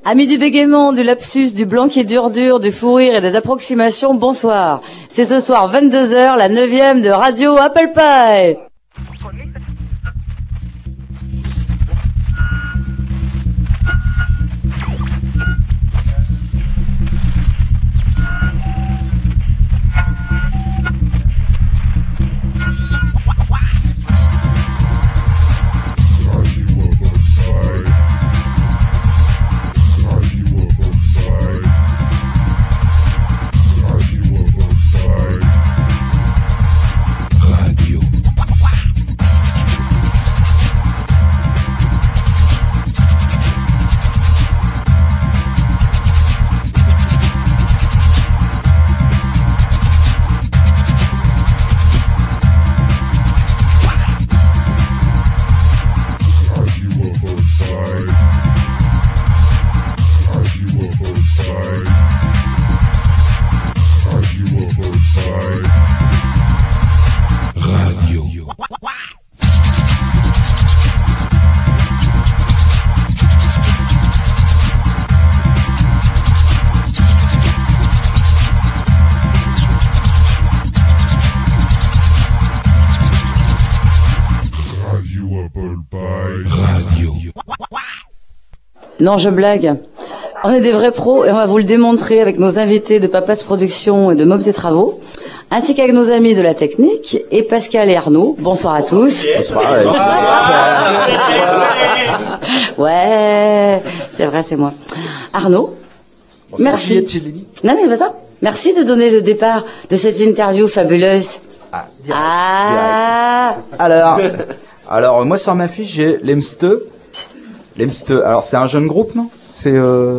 Amis du bégaiement, du lapsus, du blanc qui dure, du fou rire et des approximations, bonsoir. C'est ce soir 22h, la 9e de Radio Apple Pie. Non, je blague. On est des vrais pros et on va vous le démontrer avec nos invités de Papas Productions et de Mobs et Travaux, ainsi qu'avec nos amis de la technique et Pascal et Arnaud. Bonsoir à tous. Bonsoir. Ouais, c'est vrai, c'est moi. Arnaud, bonsoir, merci. Non, mais c'est pas ça. Merci de donner le départ de cette interview fabuleuse. Direct. Alors, moi sur ma fiche j'ai l'Emste. Alors c'est un jeune groupe, non? C'est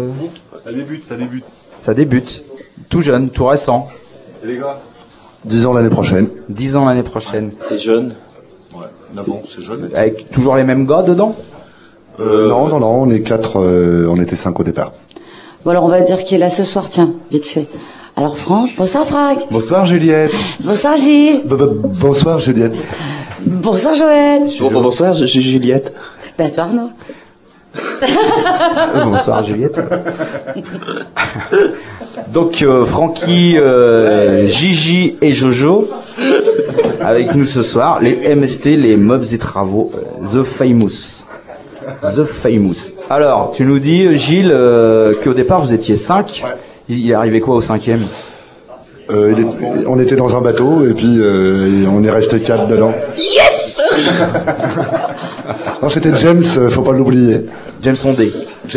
Ça débute. Tout jeune, tout récent. Et les gars? 10 ans l'année prochaine. 10 ans l'année prochaine. C'est jeune. Ouais, d'abord, c'est jeune. Avec toujours les mêmes gars dedans? Non, on est 4, on était 5 au départ. Bon, alors on va dire qui est là ce soir, tiens, vite fait. Alors Franck, bonsoir Franck. Bonsoir Juliette. Bonsoir Gilles. Bonsoir Juliette. Bonsoir Joël. Bonsoir Juliette. Bonsoir Arnaud. Bonsoir Juliette. Donc Francky, Gigi et Jojo avec nous ce soir, les MST, les Mobs et Travaux, The Famous. Alors, tu nous dis Gilles qu'au départ vous étiez 5. Ouais. Il est arrivé quoi au 5e? On était dans un bateau et puis on est resté 4 dedans. Yes. Non, c'était James, faut pas l'oublier. James Ondé.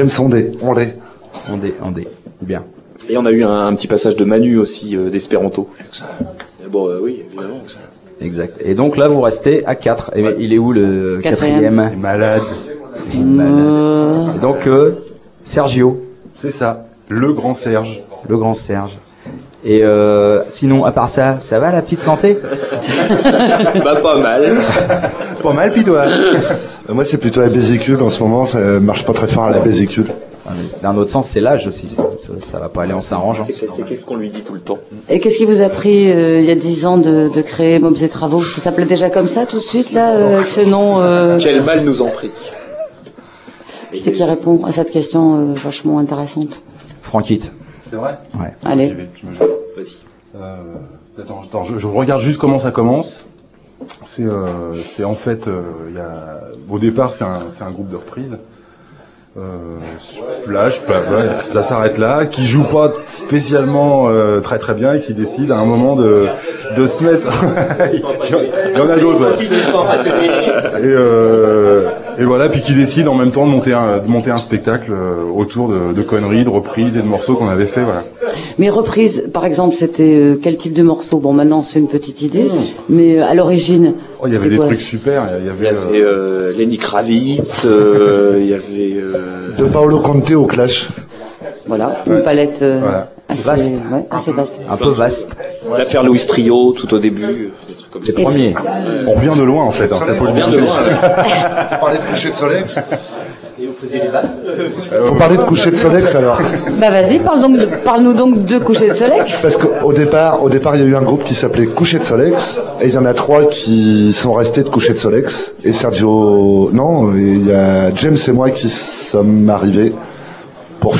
Ondé. Bien. Et on a eu un petit passage de Manu aussi d'Espéranto. Bon, oui, évidemment. Exact. Et donc là, vous restez à 4. Et il est où le 4e? Malade. Et donc Sergio. C'est ça. Le grand Serge. Et sinon, à part ça, ça va la petite santé? Bah pas mal. Pas mal, pis toi. Moi, c'est plutôt la vésicule en ce moment. Ça marche pas très fort à la vésicule. D'un autre sens, c'est l'âge aussi. Ça va pas aller en s'arrangeant. C'est qu'est-ce qu'on lui dit tout le temps. Et qu'est-ce qui vous a pris il y a 10 ans de créer Mobs et Travaux? Ça s'appelait déjà comme ça tout de suite là, avec ce nom Quel mal nous en prie. C'est qui répond à cette question vachement intéressante. Franquite. C'est vrai? Ouais. Allez. Vas-y. Attends, je regarde juste comment ça commence. C'est en fait, au départ, c'est un groupe de reprises. Plage, ouais, ça s'arrête là, qui joue pas spécialement très très bien et qui décide à un moment de se mettre. Il y en a d'autres. Ouais. Et voilà, puis qui décide en même temps de monter un spectacle autour de conneries, de reprises et de morceaux qu'on avait fait, voilà. Mais reprises, par exemple, c'était quel type de morceaux? Bon, maintenant c'est une petite idée, mais à l'origine. Oh, il y avait des trucs super. Il y avait Lenny Kravitz. Il y avait de Paolo Conte au Clash. Voilà, une palette assez vaste. Ouais, assez vaste. Un peu vaste. L'affaire Louis Trio tout au début. Les premiers. On revient de loin en fait. On revient de loin. On parlait de coucher de Solex. Faut parler de coucher de Solex alors. Bah vas-y, parle-nous donc de coucher de Solex. Parce qu'au départ, il y a eu un groupe qui s'appelait Coucher de Solex, et il y en a 3 qui sont restés de Coucher de Solex. Et Sergio, non, il y a James et moi qui sommes arrivés pour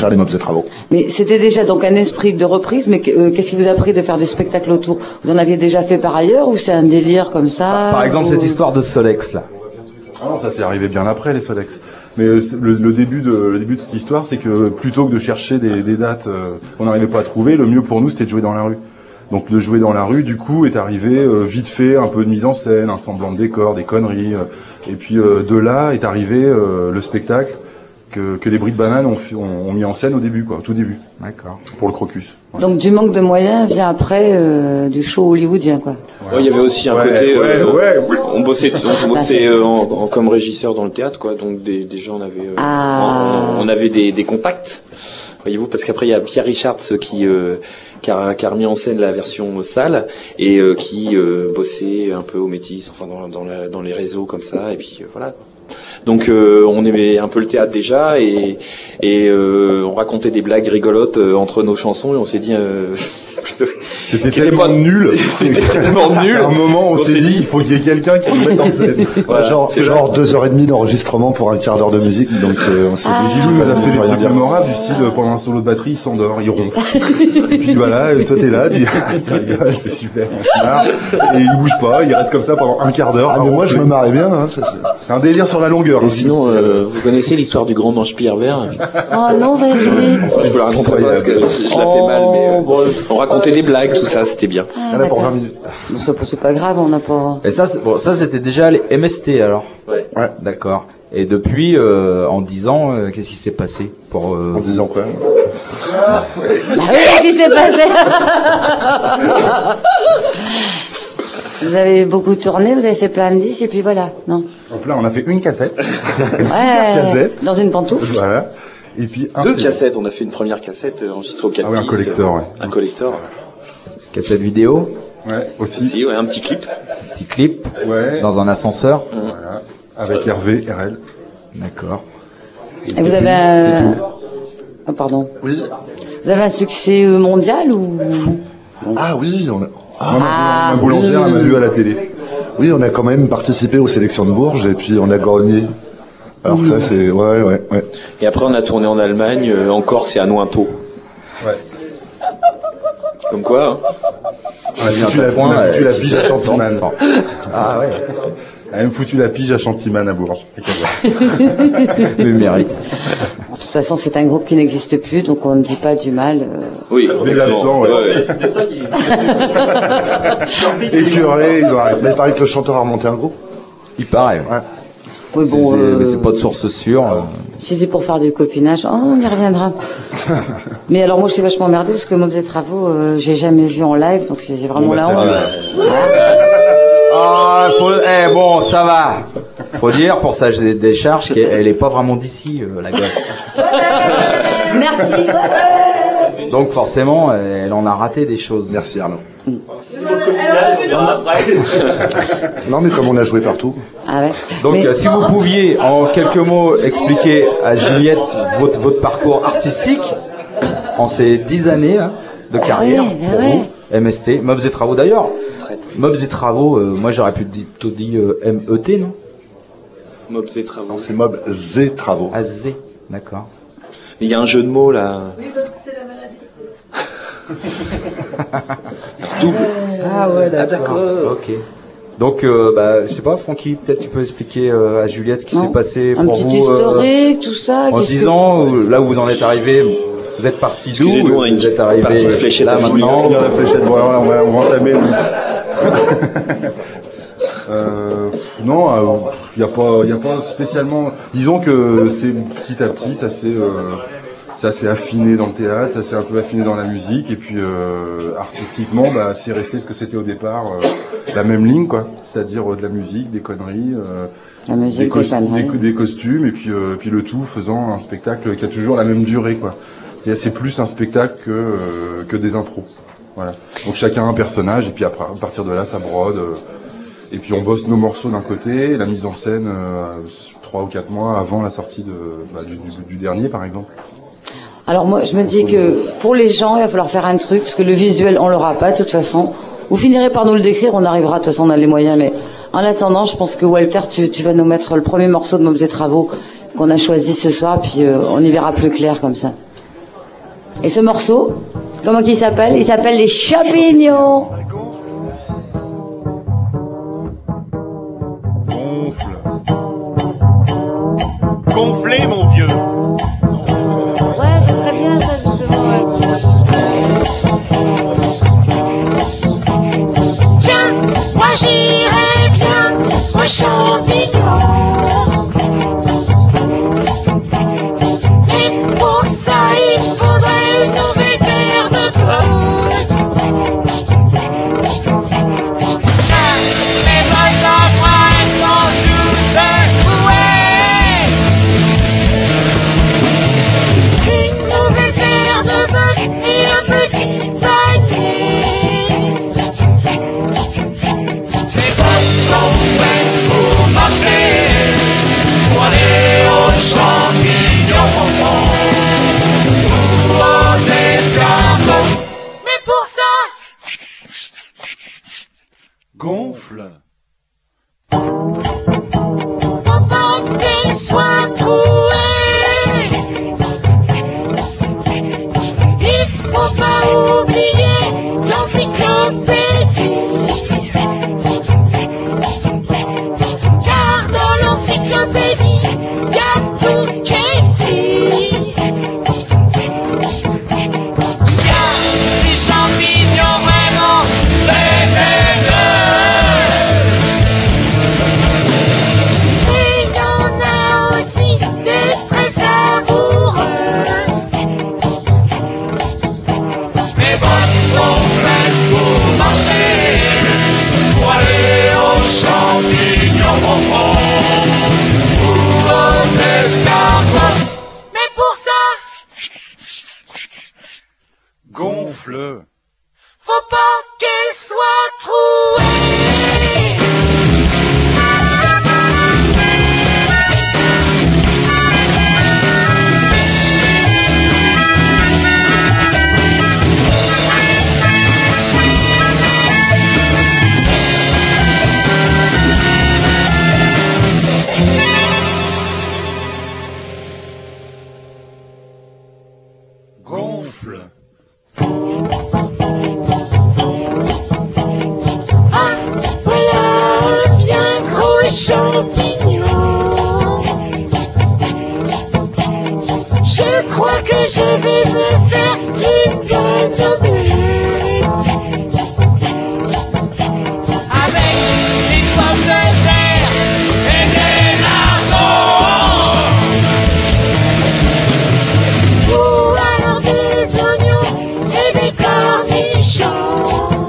faire les Mobs et Travaux. Mais c'était déjà donc un esprit de reprise, mais qu'est-ce qui vous a pris de faire du spectacle autour? Vous en aviez déjà fait par ailleurs ou c'est un délire comme ça? Par exemple, cette histoire de Solex, là. Ah non, ça s'est arrivé bien après les Solex. Mais le début de cette histoire, c'est que plutôt que de chercher des dates qu'on n'arrivait pas à trouver, le mieux pour nous c'était de jouer dans la rue. Donc de jouer dans la rue, du coup, est arrivé vite fait un peu de mise en scène, un semblant de décor, des conneries. Et puis de là est arrivé le spectacle que les Bris de Banane ont mis en scène au début, quoi, au tout début. D'accord. Pour le Crocus. Ouais. Donc du manque de moyens vient après du show hollywoodien, quoi. Ouais, il y avait aussi un côté, on bossait comme régisseur dans le théâtre, quoi. Donc déjà on avait, on avait des contacts. Voyez-vous, parce qu'après il y a Pierre Richards qui a remis en scène la version salle et qui bossait un peu au Métis, enfin dans les réseaux comme ça, et puis voilà. Donc on aimait un peu le théâtre déjà et on racontait des blagues rigolotes entre nos chansons et on s'est dit c'était tellement nul. C'était tellement nul. À un moment on s'est dit il faut qu'il y ait quelqu'un qui nous mette en scène. Voilà, genre 2h30 d'enregistrement pour un quart d'heure de musique, donc on s'est dit Gilou nous a fait des trucs mémorables du style pendant un solo de batterie il s'endort, il ronfle. Et puis voilà, toi t'es là, tu rigoles, c'est super, on se marre. Et il bouge pas, il reste comme ça pendant un quart d'heure. Ah mais moi je me marrais bien, hein, ça, c'est un délire sur la longueur. Et sinon, vous connaissez l'histoire du grand manche Pierre Vert? Oh non, vas-y. Je vous la raconterai pas parce que je la fais mal, mais on racontait des blagues, tout ça, c'était bien. Il y en a pour 20 minutes. Bon, c'est pas grave, on n'a pas... Et ça, ça c'était déjà les MST alors. Ouais. D'accord. Et depuis, en 10 ans, qu'est-ce qui s'est passé pour En disant quoi? oui, qu'est-ce qui s'est passé? Vous avez beaucoup tourné, vous avez fait plein de disques, et puis voilà, non? Donc là, on a fait une cassette. Une Ouais, cassette. dans une pantoufle. Voilà. Et puis Deux cassettes, on a fait une première cassette enregistrée au 4 Ah oui, un collector, ouais. Un collector. cassette vidéo, Ouais, aussi. Si, ouais, un petit clip. petit clip, Ouais. dans un ascenseur. Voilà. Avec Hervé, RL. D'accord. Et vous avez un... Oh, pardon. Oui. Vous avez un succès mondial ou... Ah oui, Ma boulangère, elle m'a vu à la télé. oui, on a quand même participé aux sélections de Bourges et puis on a gagné. Alors ça c'est ouais. Et après, on a tourné en Allemagne, en Corse et à Nointo. Ouais. Comme quoi, hein. On a foutu la pige à Chantiman. Ah ouais. Elle a même foutu la pige à Chantiman à Bourges. Le mérite. De toute façon, c'est un groupe qui n'existe plus, donc on ne dit pas du mal. Oui, Des absents, ouais. Écœuré, ils ont arrêté. Mais il paraît que le chanteur a remonté un groupe. Il paraît. Ouais. Oui, bon, Mais c'est pas de source sûre. si c'est pour faire du copinage, on y reviendra. Mais alors moi, je suis vachement emmerdée parce que Mobs et Travaux, j'ai jamais vu en live, donc j'ai vraiment la honte. Ah, bon, ça va. Faut dire pour sa décharge qu'elle est pas vraiment d'ici, la gosse. Merci. Donc forcément, elle en a raté des choses. Merci Arnaud. Non mais comme on a joué partout. Ah ouais. Donc Mais- si vous pouviez en quelques mots expliquer à Juliette votre parcours artistique en ces 10 années là, de carrière ouais, pour ouais. vous, MST, Mobs et Travaux d'ailleurs. Mobs et Travaux, moi j'aurais pu plutôt dire MET, non? Mobs et Travaux. C'est Mob Z Travaux. AZ, d'accord. Mais il y a un jeu de mots là. Double. Ah ouais, d'accord. Ok. Donc, je sais pas, Francky, peut-être tu peux expliquer à Juliette ce qui s'est passé un pour petit vous historique, tout ça. en qu'est-ce 10 que- ans, là où vous en êtes arrivé, vous êtes parti d'où? Excusez-nous, hein, Vous êtes une partie arrivé de fléchette là à fouiller. maintenant. Finir la fléchette. Bon, alors, on va entamer. Non, il y a pas spécialement. Disons que c'est petit à petit, ça s'est affiné dans le théâtre, ça s'est un peu affiné dans la musique, et puis artistiquement, c'est resté ce que c'était au départ, la même ligne, quoi. C'est-à-dire de la musique, des conneries, La musique, des conneries. des costumes, et puis le tout faisant un spectacle qui a toujours la même durée, quoi. C'est plus un spectacle que des impros. Voilà. Donc chacun a un personnage, et puis après, à partir de là, ça brode. Et puis on bosse nos morceaux d'un côté, la mise en scène 3 ou 4 mois avant la sortie du dernier, par exemple. Alors moi, je me dis que pour les gens, il va falloir faire un truc, parce que le visuel, on l'aura pas de toute façon. Vous finirez par nous le décrire, on arrivera, de toute façon on a les moyens, mais en attendant, je pense que Walter, tu vas nous mettre le premier morceau de Mobs et Travaux qu'on a choisi ce soir, puis on y verra plus clair comme ça. Et ce morceau, comment qu'il s'appelle? Il s'appelle Les Champignons. Gonfle. Gonflez, mon vieux. Ouais, c'est très bien ça, justement. Tiens, moi j'irais bien aux champignons. Et pour ça, il faudrait une nouvelle paire de bottes. Tiens, mes bottes à moi, elles sont toutes trouées. Une nouvelle paire de bottes et un petit panier. Mes bottes sont faites pour marcher, pour aller aux champignons ou aux escargots. Mais pour ça, Gonfle. faut pas qu'elles soient trouées. Il faut pas oublier l'encyclopédie. Car dans l'encyclopédie, y a tout qui est dit. Y a des champignons vraiment vénéneux. Et y en a aussi des très savoureux. Mes bottes sont faites pour marcher, pour aller aux champignons ou aux escargots. Mais pour ça, Gonfle. faut pas qu'elles soient trouées. Gonfle. Ah, voilà un bien gros champignon. Je crois que je vais me faire une bonne omelette avec des pommes de terre et des lardons, ou alors des oignons et des cornichons.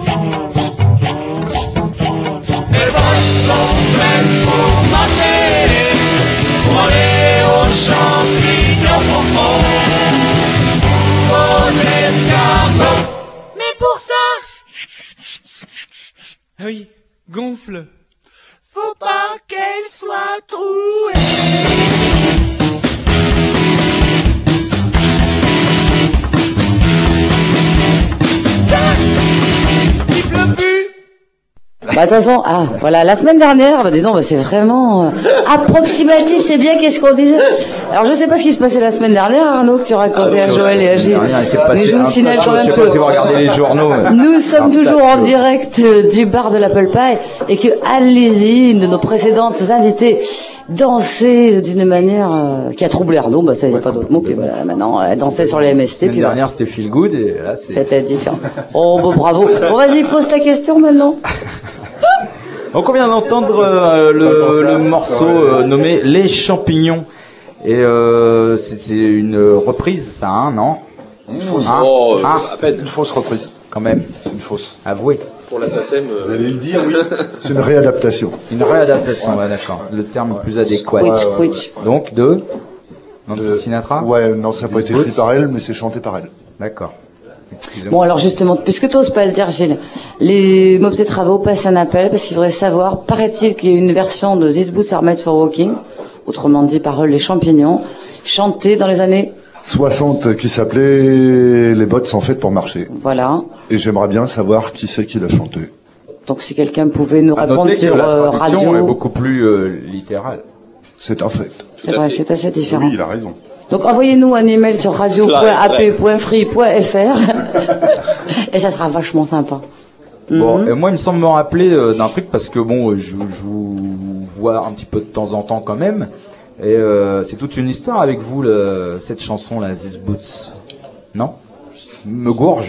Les bottes sont faites pour marcher, pour aller aux champignons ou aux escargots. Mais pour ça, Ah oui, gonfle. faut pas qu'elles soient trouées. Tiens, il pleut plus. Bah, de toute façon, voilà, la semaine dernière, dis donc, c'est vraiment approximatif, c'est bien qu'est-ce qu'on disait. Alors, je sais pas ce qui se passait la semaine dernière, Arnaud, que tu racontais à Joël et à Gilles. Mais je vous signale quand même Je sais pas si vous regardez les journaux. nous sommes toujours en direct du bar de l'Apple Pie et que allez-y, une de nos précédentes invitées dansait d'une manière qui a troublé Arnaud, bah ça y a pas d'autre mot, puis voilà, maintenant elle dansait sur les MST. L'année dernière c'était Feel Good et là c'était différent. Oh bah, bravo. Bon vas-y, pose ta question maintenant. Donc on vient d'entendre le morceau nommé Les Champignons et c'est une reprise ça, hein, non? À peine. Une fausse reprise. Quand même. C'est une fausse. Avouez. Pour la SACEM. Vous allez le dire, oui. C'est une réadaptation. Une réadaptation, ouais, d'accord. C'est le terme le plus adéquat. Squitch. Donc de Nancy Sinatra? Ouais, non, ça n'a pas été écrit par elle, mais c'est chanté par elle. D'accord. Bon alors justement, puisque tu n'oses pas le dire, Gilles, les Mobs et Travaux passent un appel parce qu'ils voudraient savoir, paraît-il qu'il y a une version de These Boots Are Made for Walking, autrement dit par Les Champignons, chantée dans les années 60, qui s'appelait Les bottes sont faites pour marcher. Voilà. Et j'aimerais bien savoir qui c'est qui l'a chanté. Donc si quelqu'un pouvait nous répondre sur la radio. est beaucoup plus littérale. C'est un fait. C'est vrai, c'est assez différent. Oui, il a raison. Donc envoyez-nous un email sur radio.ap.free.fr et ça sera vachement sympa. Bon, et moi, il me semble me rappeler d'un truc parce que bon, je vous vois un petit peu de temps en temps quand même. Et c'est toute une histoire avec vous, cette chanson là, These Boots. Non? Me gourge?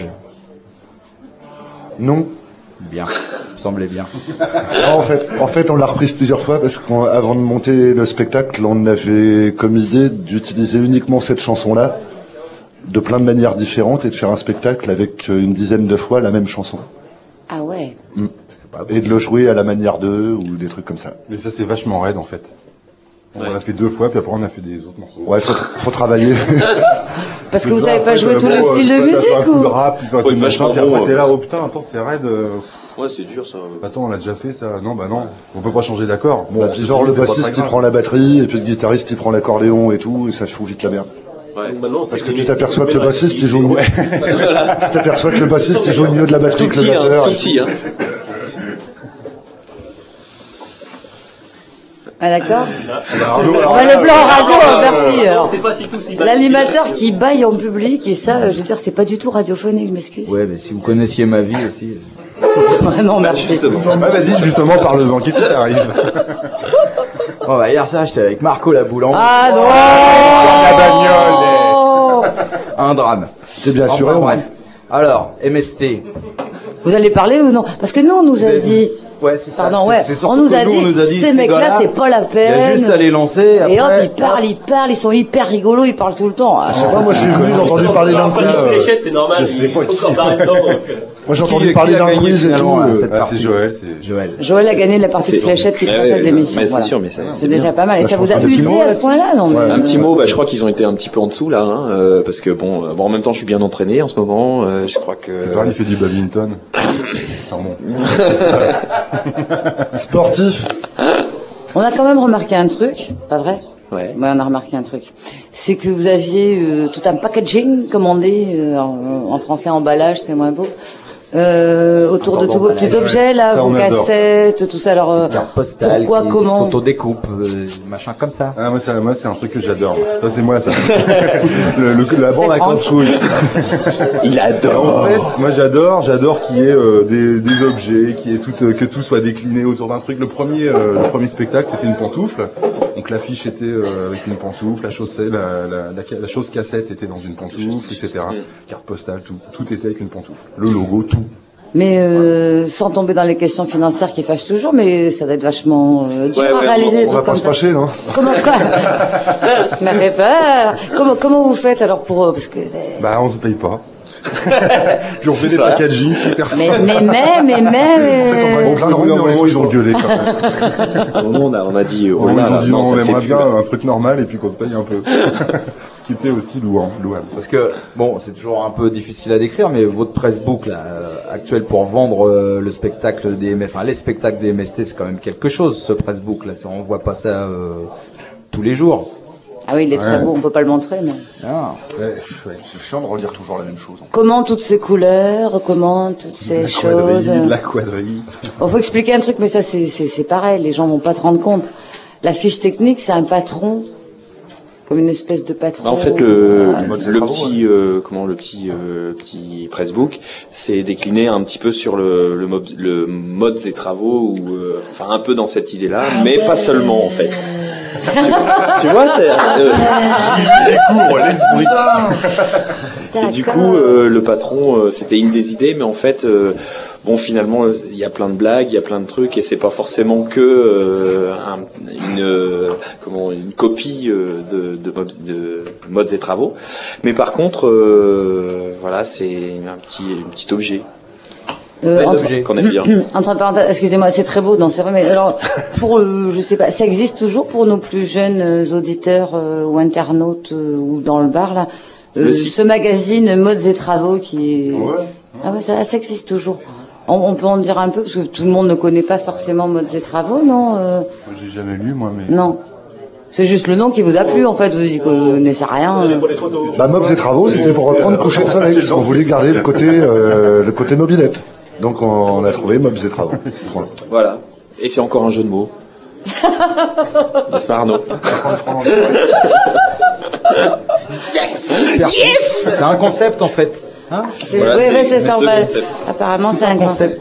Non. Bien, il me semblait bien. Non, en fait, on l'a reprise plusieurs fois parce qu'avant de monter le spectacle, on avait comme idée d'utiliser uniquement cette chanson-là de plein de manières différentes et de faire un spectacle avec une dizaine de fois la même chanson. Ah ouais. Et de le jouer à la manière d'eux ou des trucs comme ça. Mais ça, c'est vachement raide en fait. On l'a fait 2 fois, puis après on a fait des autres morceaux. Ouais, faut travailler. Parce que vous savez pas jouer tout le style de musique un coup ou? de rap, puis un coup de machin, puis après t'es là, oh putain, attends, c'est raide. Ouais, c'est dur ça. Attends, on l'a déjà fait ça. Non, bah non, on peut pas changer d'accord. Bon, puis genre le bassiste il prend la batterie, et puis le guitariste il prend l'accordéon et tout, et ça fout vite la merde. Ouais. Parce que tu t'aperçois que le bassiste il joue mieux. Tu t'aperçois que le bassiste il joue mieux de la batterie que le batteur. Tout petit, hein. Ah d'accord. On va le plan en radio, merci. Alors, l'animateur qui baille en public et ça, je veux dire, c'est pas du tout radiophonique, je m'excuse. Ouais, mais si vous connaissiez ma vie aussi. Non, merci. Bah vas-y, justement, parle-en. Qu'est-ce qui t'arrive? Bon, bah, hier soir, j'étais avec Marco la boulangère. Ah non. La bagnole. Un drame. C'est bien sûr. Enfin, bref. Alors, MST. Vous allez parler ou non? Parce que nous, on nous a dit. Ouais, c'est ça. Pardon, ouais. On nous a dit, ces mecs-là, c'est pas la peine. Il y a juste à les lancer. Et hop, ils parlent, ils sont hyper rigolos, ils parlent tout le temps. Moi, je suis venu, j'ai entendu parler d'un quiz. C'est normal. Je sais pas qui. Moi, j'ai entendu parler d'un quiz et tout. C'est Joël, Joël a gagné la partie de fléchette qui passe à l'émission. Mais c'est sûr, mais c'est déjà pas mal. Et ça vous a usé à ce point-là, non? Un petit mot, bah, je crois qu'ils ont été un petit peu en dessous, là, hein, parce que bon, en même temps, je suis bien entraîné en ce moment, je crois que... Il fait du badminton. Pardon. Sportif. On a quand même remarqué un truc, pas vrai? Ouais. Ouais, on a remarqué un truc. C'est que vous aviez tout un packaging, comme on dit, en français, emballage, c'est moins beau. Autour de tous vos petits objets là, vos cassettes, tout ça. Alors postale, pourquoi, comment photodécoupe, machin comme ça. Ah moi c'est un truc que j'adore. Ça c'est moi ça. La bande à casse-couilles. Il adore. En fait, moi j'adore qu'il y ait des objets, qu'il y ait que tout soit décliné autour d'un truc. Le premier spectacle c'était une pantoufle. Donc l'affiche était avec une pantoufle, la chose cassette était dans une pantoufle, etc. Carte postale, tout était avec une pantoufle. Le logo, tout. Mais sans tomber dans les questions financières qui fâchent toujours, mais ça doit être vachement dur à réaliser. On va pas se fâcher, non? Comment quoi? M'a fait peur. Comment vous faites alors pour parce que bah on se paye pas. Puis on fait des packaging super simples. Mais ils ont gueulé quand même. On a dit ils ont dit non, on aimerait bien un truc normal et puis qu'on se paye un peu. Ce qui était aussi louable. Parce que bon, c'est toujours un peu difficile à décrire, mais votre pressbook là actuel pour vendre le spectacle des les spectacles des MST, c'est quand même quelque chose ce pressbook là. On voit pas ça tous les jours. Ah oui, il est très beau, on peut pas le montrer, mais... Ah. C'est chiant de relire toujours la même chose. Comment toutes ces couleurs, comment toutes ces choses... La quadrille. Bon, faut expliquer un truc, mais ça, c'est pareil, les gens vont pas se rendre compte. La fiche technique, c'est un patron, comme une espèce de patron. En fait, le petit pressbook, c'est décliné un petit peu sur le modes et travaux, ou enfin un peu dans cette idée-là, mais pas seulement en fait. Tu vois, c'est découvre l'esprit. Et du coup, le patron, c'était une des idées, mais en fait, bon, finalement, il y a plein de blagues, il y a plein de trucs, et c'est pas forcément que une copie de modes et travaux. Mais par contre, voilà, c'est un petit objet. Qu'on aime bien. Entre parenthèses, excusez-moi, c'est très beau, non, c'est vrai, mais alors, je sais pas, ça existe toujours pour nos plus jeunes auditeurs ou internautes ou dans le bar, là, ce magazine Modes et Travaux qui... Ouais. Ah ouais, ça existe toujours. On peut en dire un peu, parce que tout le monde ne connaît pas forcément Modes et Travaux, non J'ai jamais lu, moi, mais... Non. C'est juste le nom qui vous a plu, en fait, vous dites que vous ne connaissez rien. Bah, Mobs et Travaux, c'était pour reprendre Coucher de Soleil. On voulait garder le côté mobilette. Donc on a trouvé Mobs et Travaux. Voilà. Et c'est encore un jeu de mots. N'est-ce pas, Arnaud? C'est un concept en fait. Hein Voilà, c'est ça. Apparemment, c'est un concept.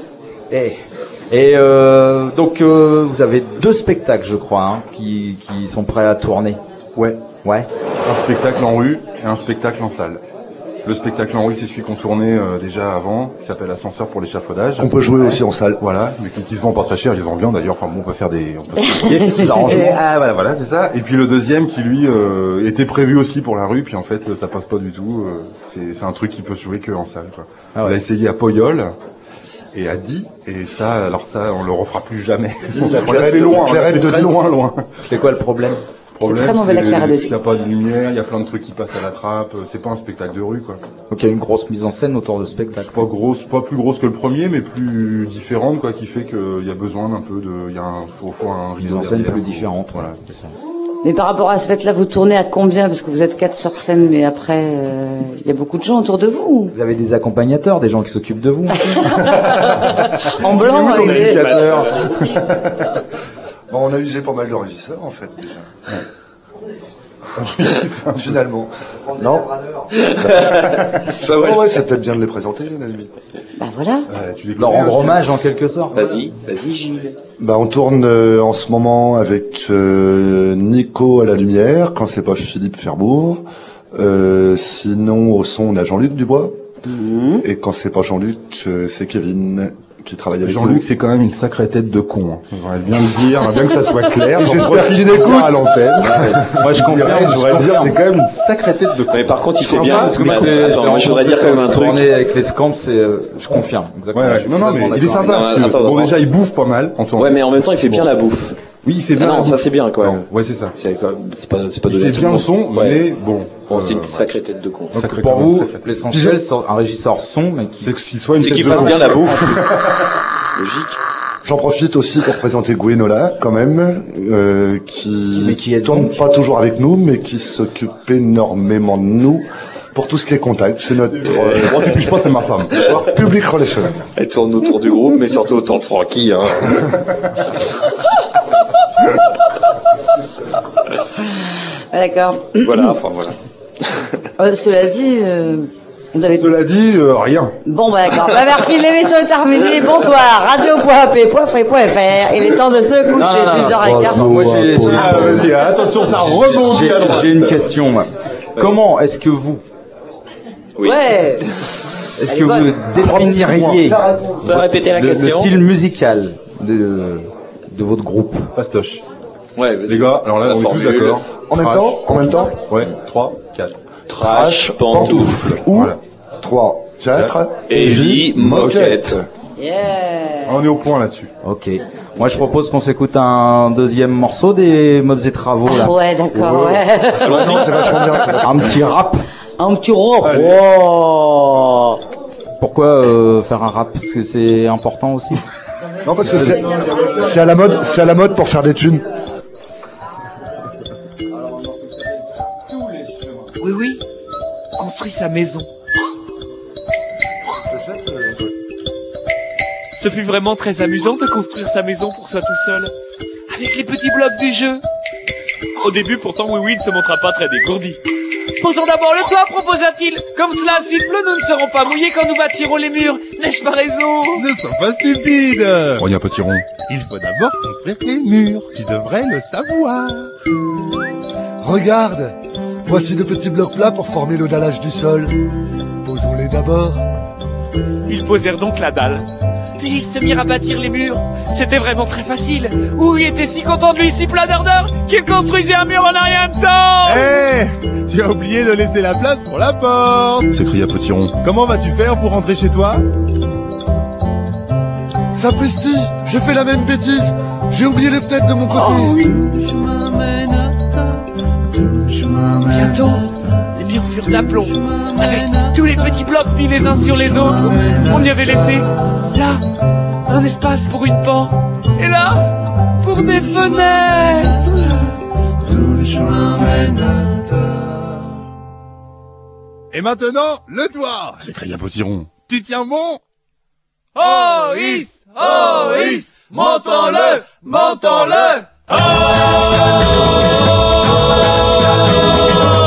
Donc vous avez 2 spectacles, je crois, hein, qui sont prêts à tourner. Ouais. Ouais. Un spectacle en rue et un spectacle en salle. Le spectacle en rue, c'est celui qu'on tournait déjà avant, qui s'appelle Ascenseur pour l'échafaudage. On peut jouer aussi en salle. Voilà, mais qui se vend pas très cher, ils se vendent bien d'ailleurs. Enfin bon, on peut faire des arrangements. Voilà, c'est ça. Et puis le deuxième qui lui était prévu aussi pour la rue, puis en fait ça passe pas du tout. C'est un truc qui peut se jouer que en salle, quoi. Ah ouais. On a essayé à Poyol et à Die, et ça, on le refera plus jamais. On l'a fait loin, loin. C'est quoi le problème? C'est très mauvais la claire de Il n'y a pas de lumière, il y a plein de trucs qui passent à la trappe. C'est pas un spectacle de rue, quoi. Donc il y a une grosse mise en scène autour de ce spectacle. Pas plus grosse que le premier, mais plus différente, quoi, qui fait qu'il y a besoin d'un peu de, faut un mise en scène plus différente, voilà. C'est ça. Mais par rapport à ce fait-là, vous tournez à combien? Parce que vous êtes 4 sur scène, mais après, il y a beaucoup de gens autour de vous. Vous avez des accompagnateurs, des gens qui s'occupent de vous. En blanc, avec Bon, on a usé pas mal de régisseurs, en fait, déjà. Finalement. Non. Ouais, c'est peut-être bien de les présenter, à la limite. Bah voilà. Leur rendre hommage en quelque sorte. Vas-y Gilles. Bah, on tourne en ce moment avec Nico à la lumière, quand c'est pas Philippe Ferbourg. Sinon, au son, on a Jean-Luc Dubois. Et quand c'est pas Jean-Luc, c'est Kevin qui travaille avec Jean-Luc, nous. c'est quand même une sacrée tête de con. Hein. On va bien le dire, bien que ça soit clair. J'espère qu'il écoute à l'antenne. Moi je confirme, je voudrais le dire. C'est quand même une sacrée tête de con. Mais par contre, il fait bien. Parce que Attends, moi je voudrais dire quand même un truc. Tourner avec les Scamps, je confirme. Exactement. Ouais. Non, mais il est sympa. Bon, déjà, il bouffe pas mal. Ouais, mais en même temps, il fait bien la bouffe. Oui, il fait bien. Non, ça c'est bien quand même. Ouais, c'est ça. C'est pas il fait bien le son, mais bon. Bon, c'est une sacrée tête de con. Donc pour vous, l'essentiel, c'est un régisseur son, mais c'est qu'il soit une tête de con. C'est qu'il fasse bien la bouffe. Logique. J'en profite aussi pour présenter Gwenola, quand même, qui tourne pas toujours avec nous, mais qui s'occupe énormément de nous pour tout ce qui est contact. C'est notre... Moi, tu touches pas, c'est ma femme. Public relation. Elle tourne autour du groupe, mais surtout autour de Francky. Hein. D'accord. Voilà, enfin voilà. Cela dit, vous avez... Cela dit, rien. Bon, bah d'accord. Bah merci, l'émission est terminée. Bonsoir, radio.ap.fr. Il est temps de se coucher, 10h15. Moi, vas-y, attention, ça rebondit. J'ai une question. Comment est-ce que vous... Oui. Ouais. Est-ce que vous définiriez On peut répéter la le question. style musical de votre groupe? Fastoche. Ouais, vas-y. Les gars, alors là, on est tous d'accord. En même temps Ouais, 3, 4. Trash, pantoufle. Ou Voilà. 3, 4, Heavy, moquette. Yeah. On est au point là-dessus. Ok. Moi, je propose qu'on s'écoute un deuxième morceau des Mobs et Travaux, là. Ouais, d'accord, ouais. non, c'est vachement bien. Un petit rap. Un petit rap. Oh. Pourquoi faire un rap? Parce que c'est important aussi. Non, parce que c'est à la mode pour faire des thunes. Oui, construit sa maison. Ce fut vraiment très amusant de construire sa maison pour soi tout seul, avec les petits blocs du jeu. Au début, pourtant, Oui ne se montra pas très dégourdi. Posons d'abord le toit, proposa-t-il. Comme cela, s'il pleut, nous ne serons pas mouillés quand nous bâtirons les murs. N'ai-je pas raison? Ne sois pas stupide. Regarde un petit rond. Il faut d'abord construire les murs. Tu devrais le savoir. Regarde, voici de petits blocs plats pour former le dallage du sol. Posons-les d'abord. Ils posèrent donc la dalle. Puis ils se mirent à bâtir les murs. C'était vraiment très facile. Oui était si content de lui, si plein d'ardeur, qu'il construisait un mur en un rien de temps. Hé, tu as oublié de laisser la place pour la porte. S'écria Petit Rond. Comment vas-tu faire pour rentrer chez toi? Sapristi, j'ai fait la même bêtise. J'ai oublié les fenêtres de mon côté. Oh oui. Bientôt, les murs furent d'aplomb, avec tous les petits blocs mis les uns sur les autres. On y avait laissé, là, un espace pour une porte, et là, pour des fenêtres. Et maintenant, le toit. S'écria Petit Rond. Tu tiens bon? Oh is, montons-le, montons-le. Oh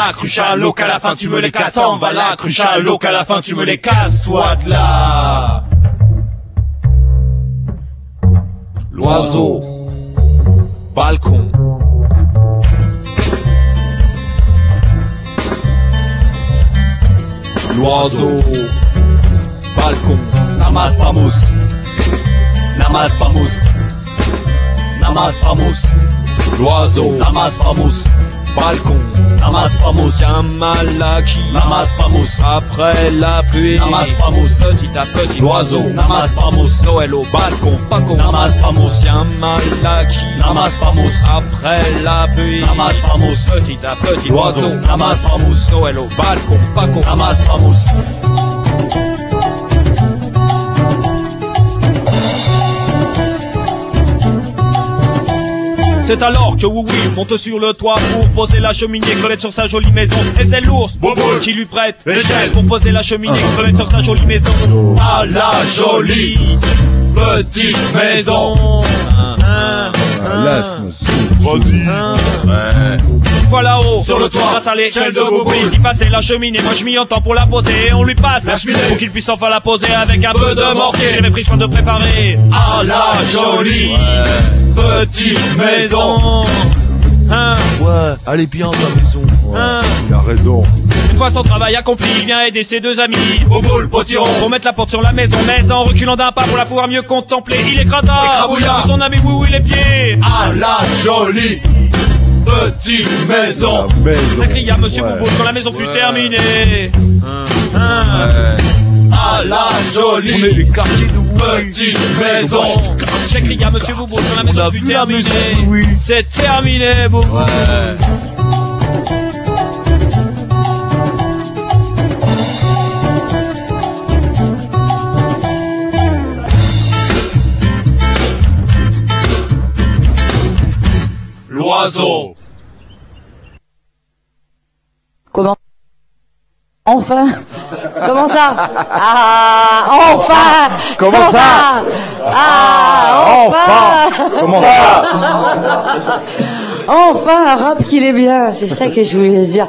là, Cruchalo, qu'à la fin tu me les casses. T'en vas là, Cruchalo, qu'à la fin tu me les casses. Toi de là. L'oiseau, balcon. L'oiseau, balcon. Namas Pamos, Namas Pamos, Namas Pamos. L'oiseau, Namas Pamos, balcon. Namas Pamos, Tiens Malaki, Namas Pamos, après la pluie. Namas Pamos, Petit à petit, l'oiseau, Namas Pamos, Noël au balcon, Paco. Namas Pamos, Tiens Malaki, Namas Pamos, après la pluie. Namas Pamos, Petit à petit, l'oiseau, Namas Pamos, Noël au balcon, Paco. Namas Pamos. C'est alors que oui monte sur le toit pour poser la cheminée, crevette sur sa jolie maison. Et c'est l'ours Bobo qui lui prête l'échelle pour poser la cheminée, crevette sur sa jolie maison. À la jolie petite maison. Vas-y. Une fois là-haut, Sur le toit, grâce à l'échelle de Bobo, Bobo, il passait la cheminée. Moi je m'y entends pour la poser et on lui passe la cheminée. pour qu'il puisse enfin la poser avec un peu de mortier. J'avais pris soin de préparer À la jolie petite maison. Hein, Ouais, allez bien dans la maison. hein. Il a raison. Une fois son travail accompli, il vient aider ses deux amis Bobo le potiron, pour mettre la porte sur la maison, mais en reculant d'un pas pour la pouvoir mieux contempler. Il écrasa Écrabouilla. son ami oui les pieds. à la jolie petite maison. S'écria Monsieur Boubou quand la maison fut terminée. À la jolie On est les quartiers de petite maison. S'écria Monsieur Boubou quand la On a maison fut vu la terminée. maison, oui. C'est terminé, Boubou. L'oiseau. Comment? Enfin? Comment ça? Ah, enfin! Comment ça? Ah, enfin! Comment ça? Enfin, un rap qu'il est bien, c'est ça que je voulais dire.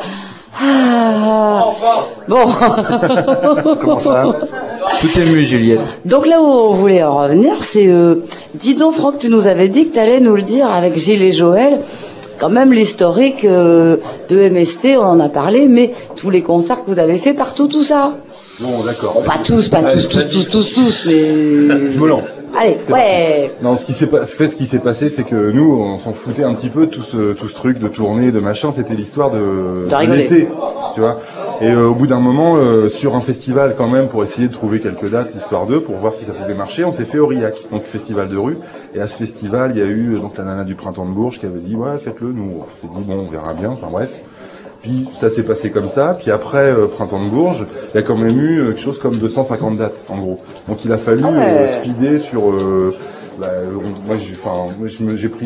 Ah. Bon. Comment ça? Tout est mieux, Juliette. Donc là où on voulait en revenir, c'est... dis donc, Franck, tu nous avais dit que tu allais nous le dire avec Gilles et Joël. Quand même l'historique de MST, on en a parlé, mais tous les concerts que vous avez fait partout, tout ça. Bon, d'accord. Bon, pas tous, mais... Je me lance. Allez, ouais. Non, ce qui s'est passé, c'est que nous, on s'en foutait un petit peu de tout ce truc de tournée, de machin. C'était l'histoire de rigoler. l'été, tu vois. Et au bout d'un moment, sur un festival quand même, pour essayer de trouver quelques dates, histoire d'eux, pour voir si ça pouvait marcher, on s'est fait Aurillac, donc festival de rue. Et à ce festival, il y a eu donc la nana du Printemps de Bourges qui avait dit ouais, faites-le. Nous, on s'est dit bon, on verra bien. Enfin bref. Puis ça s'est passé comme ça. Puis après Printemps de Bourges, il y a quand même eu quelque chose comme 250 dates en gros. Donc il a fallu speeder sur. Moi j'ai pris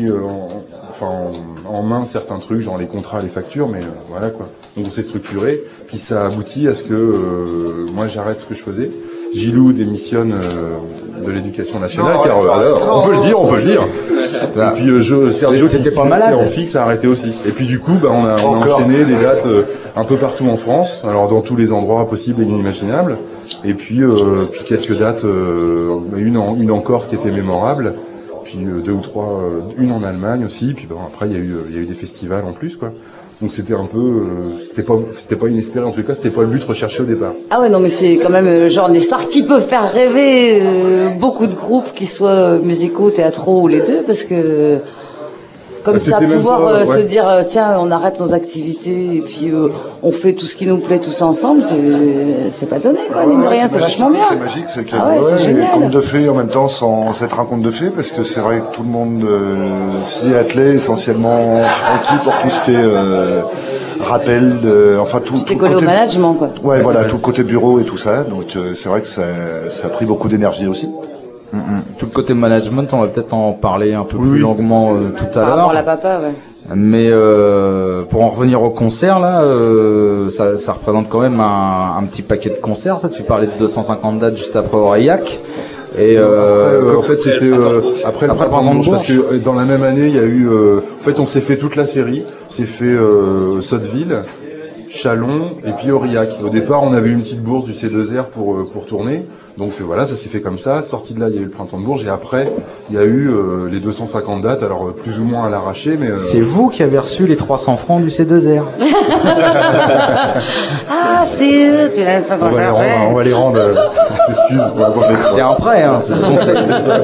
en main certains trucs, genre les contrats, les factures, mais voilà quoi. Donc on s'est structuré. Puis ça aboutit à ce que moi j'arrête ce que je faisais. Gilou démissionne de l'éducation nationale, on peut le dire. Et puis Sergio qui était pas malade en fixe a arrêté aussi. Et puis du coup, on a enchaîné des dates un peu partout en France, alors dans tous les endroits possibles et inimaginables. Et puis quelques dates, une en Corse qui était mémorable, puis deux ou trois, une en Allemagne aussi. Puis après il y a eu des festivals en plus quoi. Donc c'était un peu, c'était pas inespéré en tout cas, c'était pas le but recherché au départ. Ah ouais, non, mais c'est quand même le genre d'histoire qui peut faire rêver beaucoup de groupes, qui soient musicaux, théâtraux ou les deux, parce que comme ça, pouvoir se dire tiens, on arrête nos activités et puis on fait tout ce qui nous plaît tous ensemble, c'est pas donné quoi, mine de rien, c'est vachement bien. C'est magique, c'est qu'il y Ah ouais, c'est génial. un conte de fées en même temps sans être un conte de fées, parce que c'est vrai que tout le monde s'y attelait, essentiellement Francky pour tout ce qui est rappel, enfin tout. C'était collé au management quoi. Ouais, voilà, tout le côté bureau et tout ça. Donc c'est vrai que ça a pris beaucoup d'énergie aussi. Tout le côté management, on va peut-être en parler un peu plus longuement tout à l'heure. Par rapport à la papa, ouais. Mais pour en revenir au concert là, ça représente quand même un petit paquet de concerts. Ça, tu parlais de 250 dates juste après Aurillac. Et en fait, c'était après le Printemps de Bourges, parce que dans la même année, il y a eu. En fait, on s'est fait toute la série. On s'est fait Sotteville. Chalon et puis Aurillac. Au départ, on avait eu une petite bourse du C2R pour tourner. Donc voilà, ça s'est fait comme ça. Sorti de là, il y a eu le Printemps de Bourges et après, il y a eu les 250 dates, alors plus ou moins à l'arraché, mais... C'est vous qui avez reçu les 300 francs du C2R. Ah, c'est eux. On va les rendre. S'excuse. C'était un prêt, hein. C'est ça.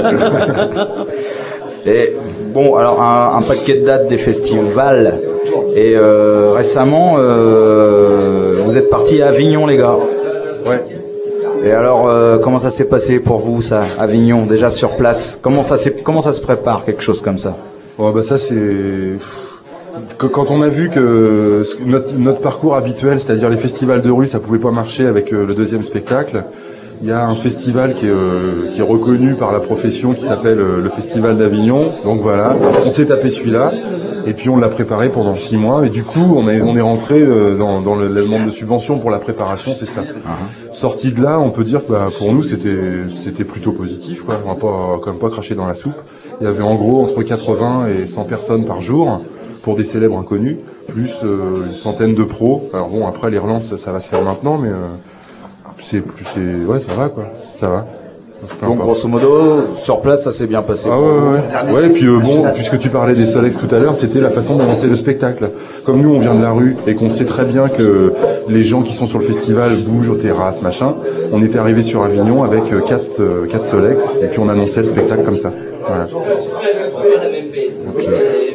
Et bon, alors un paquet de dates des festivals. Et récemment, vous êtes partis à Avignon, les gars. Ouais. Et alors, comment ça s'est passé pour vous, ça, Avignon, déjà sur place? Comment ça se prépare, quelque chose comme ça? Oh, bah ça c'est quand on a vu que notre parcours habituel, c'est-à-dire les festivals de rue, ça pouvait pas marcher avec le deuxième spectacle. Il y a un festival qui est reconnu par la profession qui s'appelle le Festival d'Avignon. Donc voilà, on s'est tapé celui-là et puis on l'a préparé pendant 6 mois et du coup on est rentré dans le demande de subvention pour la préparation, c'est ça. Sorti de là, on peut dire que pour nous c'était plutôt positif quoi. On va pas quand même pas cracher dans la soupe. Il y avait en gros entre 80 et 100 personnes par jour pour des célèbres inconnus, plus une centaine de pros. Alors bon, après les relances ça va se faire maintenant, mais ouais, ça va quoi, ça va. Donc grosso modo, sur place, ça s'est bien passé. Ah ouais. Et puis bon, puisque tu parlais des Solex tout à l'heure, c'était la façon d'avancer le spectacle. Comme nous, on vient de la rue et qu'on sait très bien que les gens qui sont sur le festival bougent aux terrasses, machin. On était arrivé sur Avignon avec 4 Solex et puis on annonçait le spectacle comme ça. Voilà. Okay.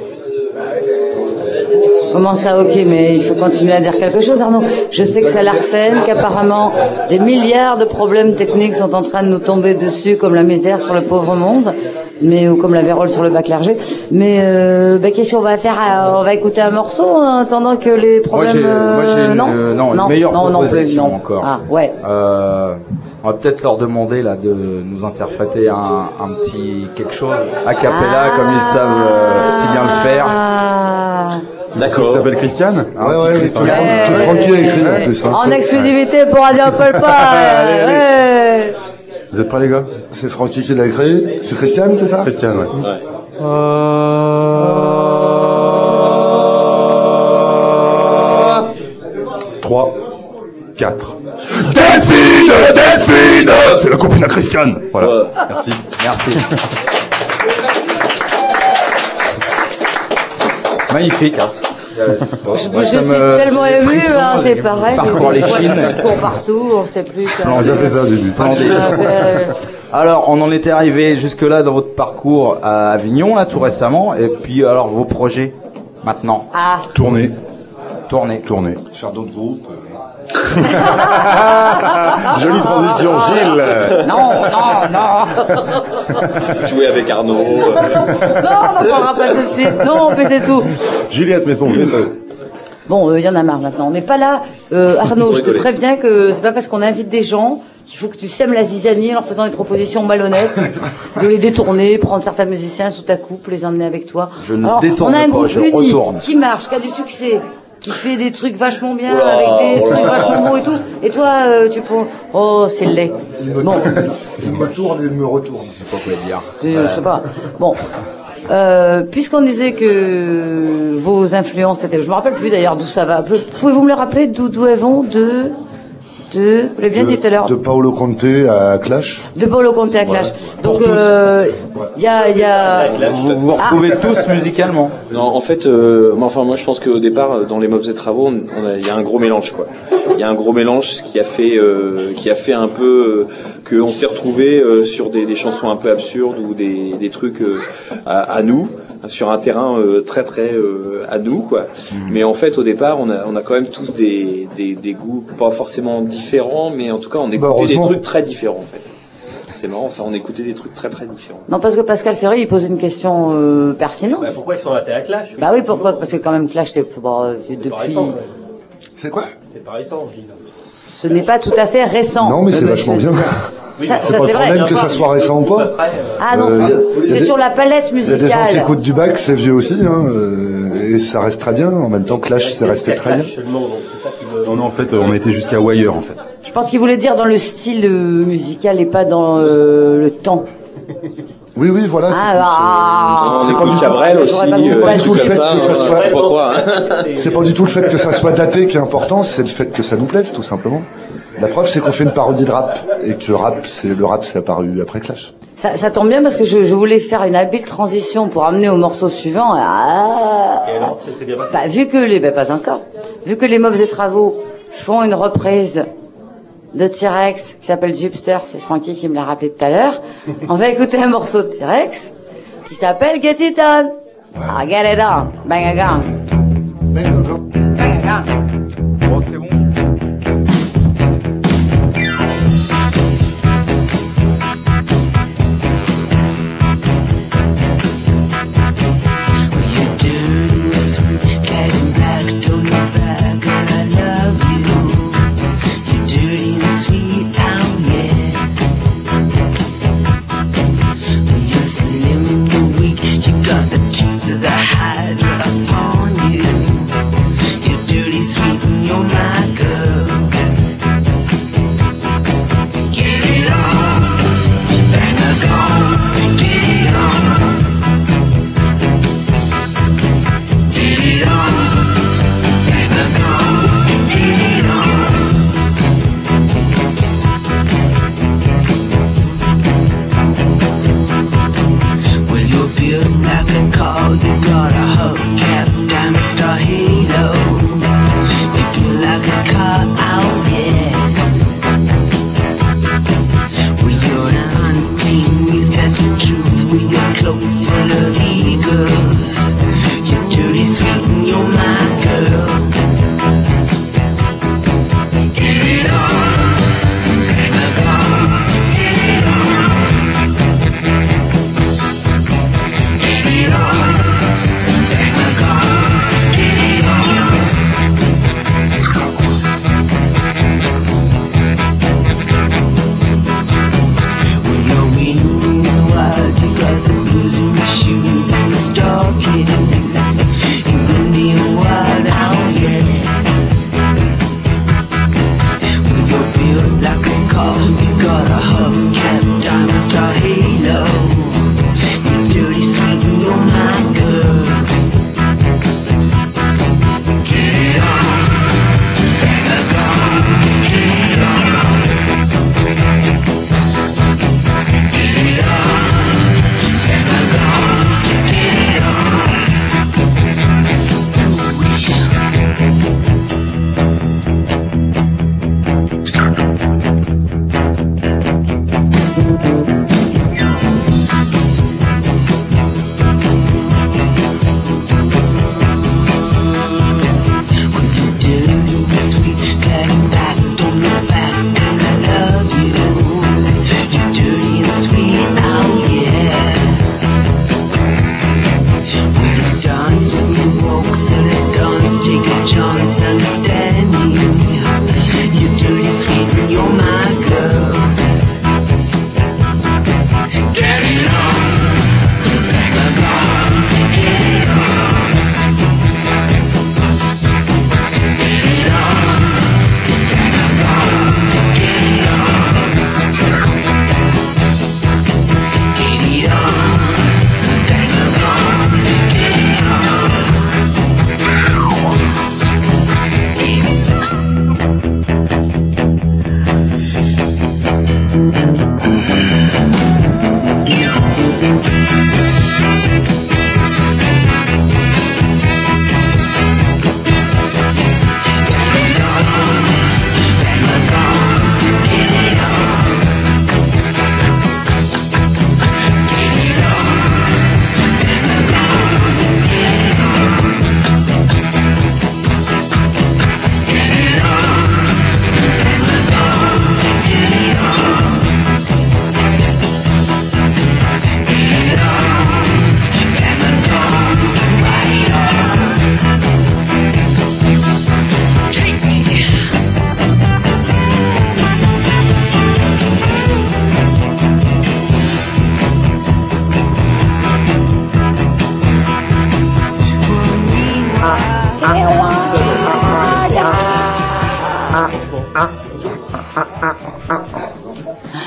Comment ça, ok, mais il faut continuer à dire quelque chose, Arnaud. Je sais que ça l'arsène, qu'apparemment des milliards de problèmes techniques sont en train de nous tomber dessus comme la misère sur le pauvre monde, ou comme la vérole sur le bac clergé. Mais qu'est-ce qu'on va faire? On va écouter un morceau en attendant que les problèmes... une meilleure proposition encore. Ah, ouais. On va peut-être leur demander là de nous interpréter un petit quelque chose a cappella comme ils savent si bien le faire. D'accord. Il s'appelle Christiane. Ouais. Francky a écrit en plus. En exclusivité pour Radio Apple Pie. Vous êtes prêts les gars? C'est Francky qui l'a créé. C'est Christiane, c'est ça? Christiane, ouais. 3, 4. Delphine, c'est la copine à Christiane. Voilà. Merci. Magnifique, hein. Je suis tellement ému, hein, c'est pareil. Parcours les Chines. On court partout, on sait plus. On a fait ça au début. Alors, on en était arrivé jusque-là dans votre parcours à Avignon, là, tout récemment. Et puis, alors, vos projets, maintenant? Tourner. Faire d'autres groupes. Jolie transition, Gilles. Non. Jouer avec Arnaud. Non, on n'en parlera pas tout de suite. Non, mais c'est tout. Juliette met son veto. Bon, il y en a marre maintenant. On n'est pas là. Arnaud, je te préviens que c'est pas parce qu'on invite des gens qu'il faut que tu sèmes la zizanie en leur faisant des propositions malhonnêtes, de les détourner, prendre certains musiciens sous ta coupe, les emmener avec toi. Je ne détourne pas, je retourne. Qui marche, qui a du succès, qui fait des trucs vachement bien, avec des trucs vachement beaux et tout. Et toi, tu peux... Oh, c'est laid. Il me tourne et il me retourne. Je sais pas quoi dire. Je sais pas. Bon. Puisqu'on disait que vos influences étaient... Je me rappelle plus d'ailleurs d'où ça va. Pouvez-vous me le rappeler d'où elles vont vous l'avez bien dit tout à l'heure. De Paolo Conte à Clash. De Paolo Conte à Clash. Donc, il y a... Vous retrouvez tous musicalement? Non, en fait, moi je pense qu'au départ, dans les Mobs et Travaux, il y a un gros mélange, quoi. Il y a un gros mélange qui a fait un peu qu'on s'est retrouvé sur des chansons un peu absurdes ou des trucs à nous, sur un terrain très à nous, quoi. Mais en fait, au départ, on a quand même tous des goûts pas forcément différents, mais en tout cas, on écoutait des trucs très différents, en fait. C'est marrant, ça, on écoutait des trucs très différents. Non, parce que Pascal Serry, il posait une question pertinente. Pourquoi ils sont ratés à Clash? Bah oui, pourquoi? Parce que quand même, Clash, c'est depuis... récent, c'est quoi? C'est pas récent, Gilles. Ce n'est pas tout à fait récent. Non, mais c'est vachement bien. Oui, c'est pas le problème que ça soit récent ou pas. Ah non, c'est sur la palette musicale. Il y a des gens qui écoutent du bac, c'est vieux aussi, hein, et ça reste très bien. En même temps, Clash, c'est resté très bien. Non, en fait, on a été jusqu'à Wire, en fait. Je pense qu'il voulait dire dans le style musical et pas dans le temps. Oui, voilà. C'est pas du Cabrel aussi. C'est pas du tout le fait que ça soit. C'est pas du tout le fait que ça soit daté qui est important, c'est le fait que ça nous plaise, tout simplement. La preuve, c'est qu'on fait une parodie de rap et que le rap, c'est apparu après Clash. Ça tombe bien parce que je voulais faire une habile transition pour amener au morceau suivant. Et alors, c'est bien passé. Pas encore. Vu que les Mobs et Travaux font une reprise de T-Rex qui s'appelle Gypster, c'est Francky qui me l'a rappelé tout à l'heure. On va écouter un morceau de T-Rex qui s'appelle Get It On. Ah, get it on. Bang a gang. Bang a gang. Bang a gang. Bon, c'est bon.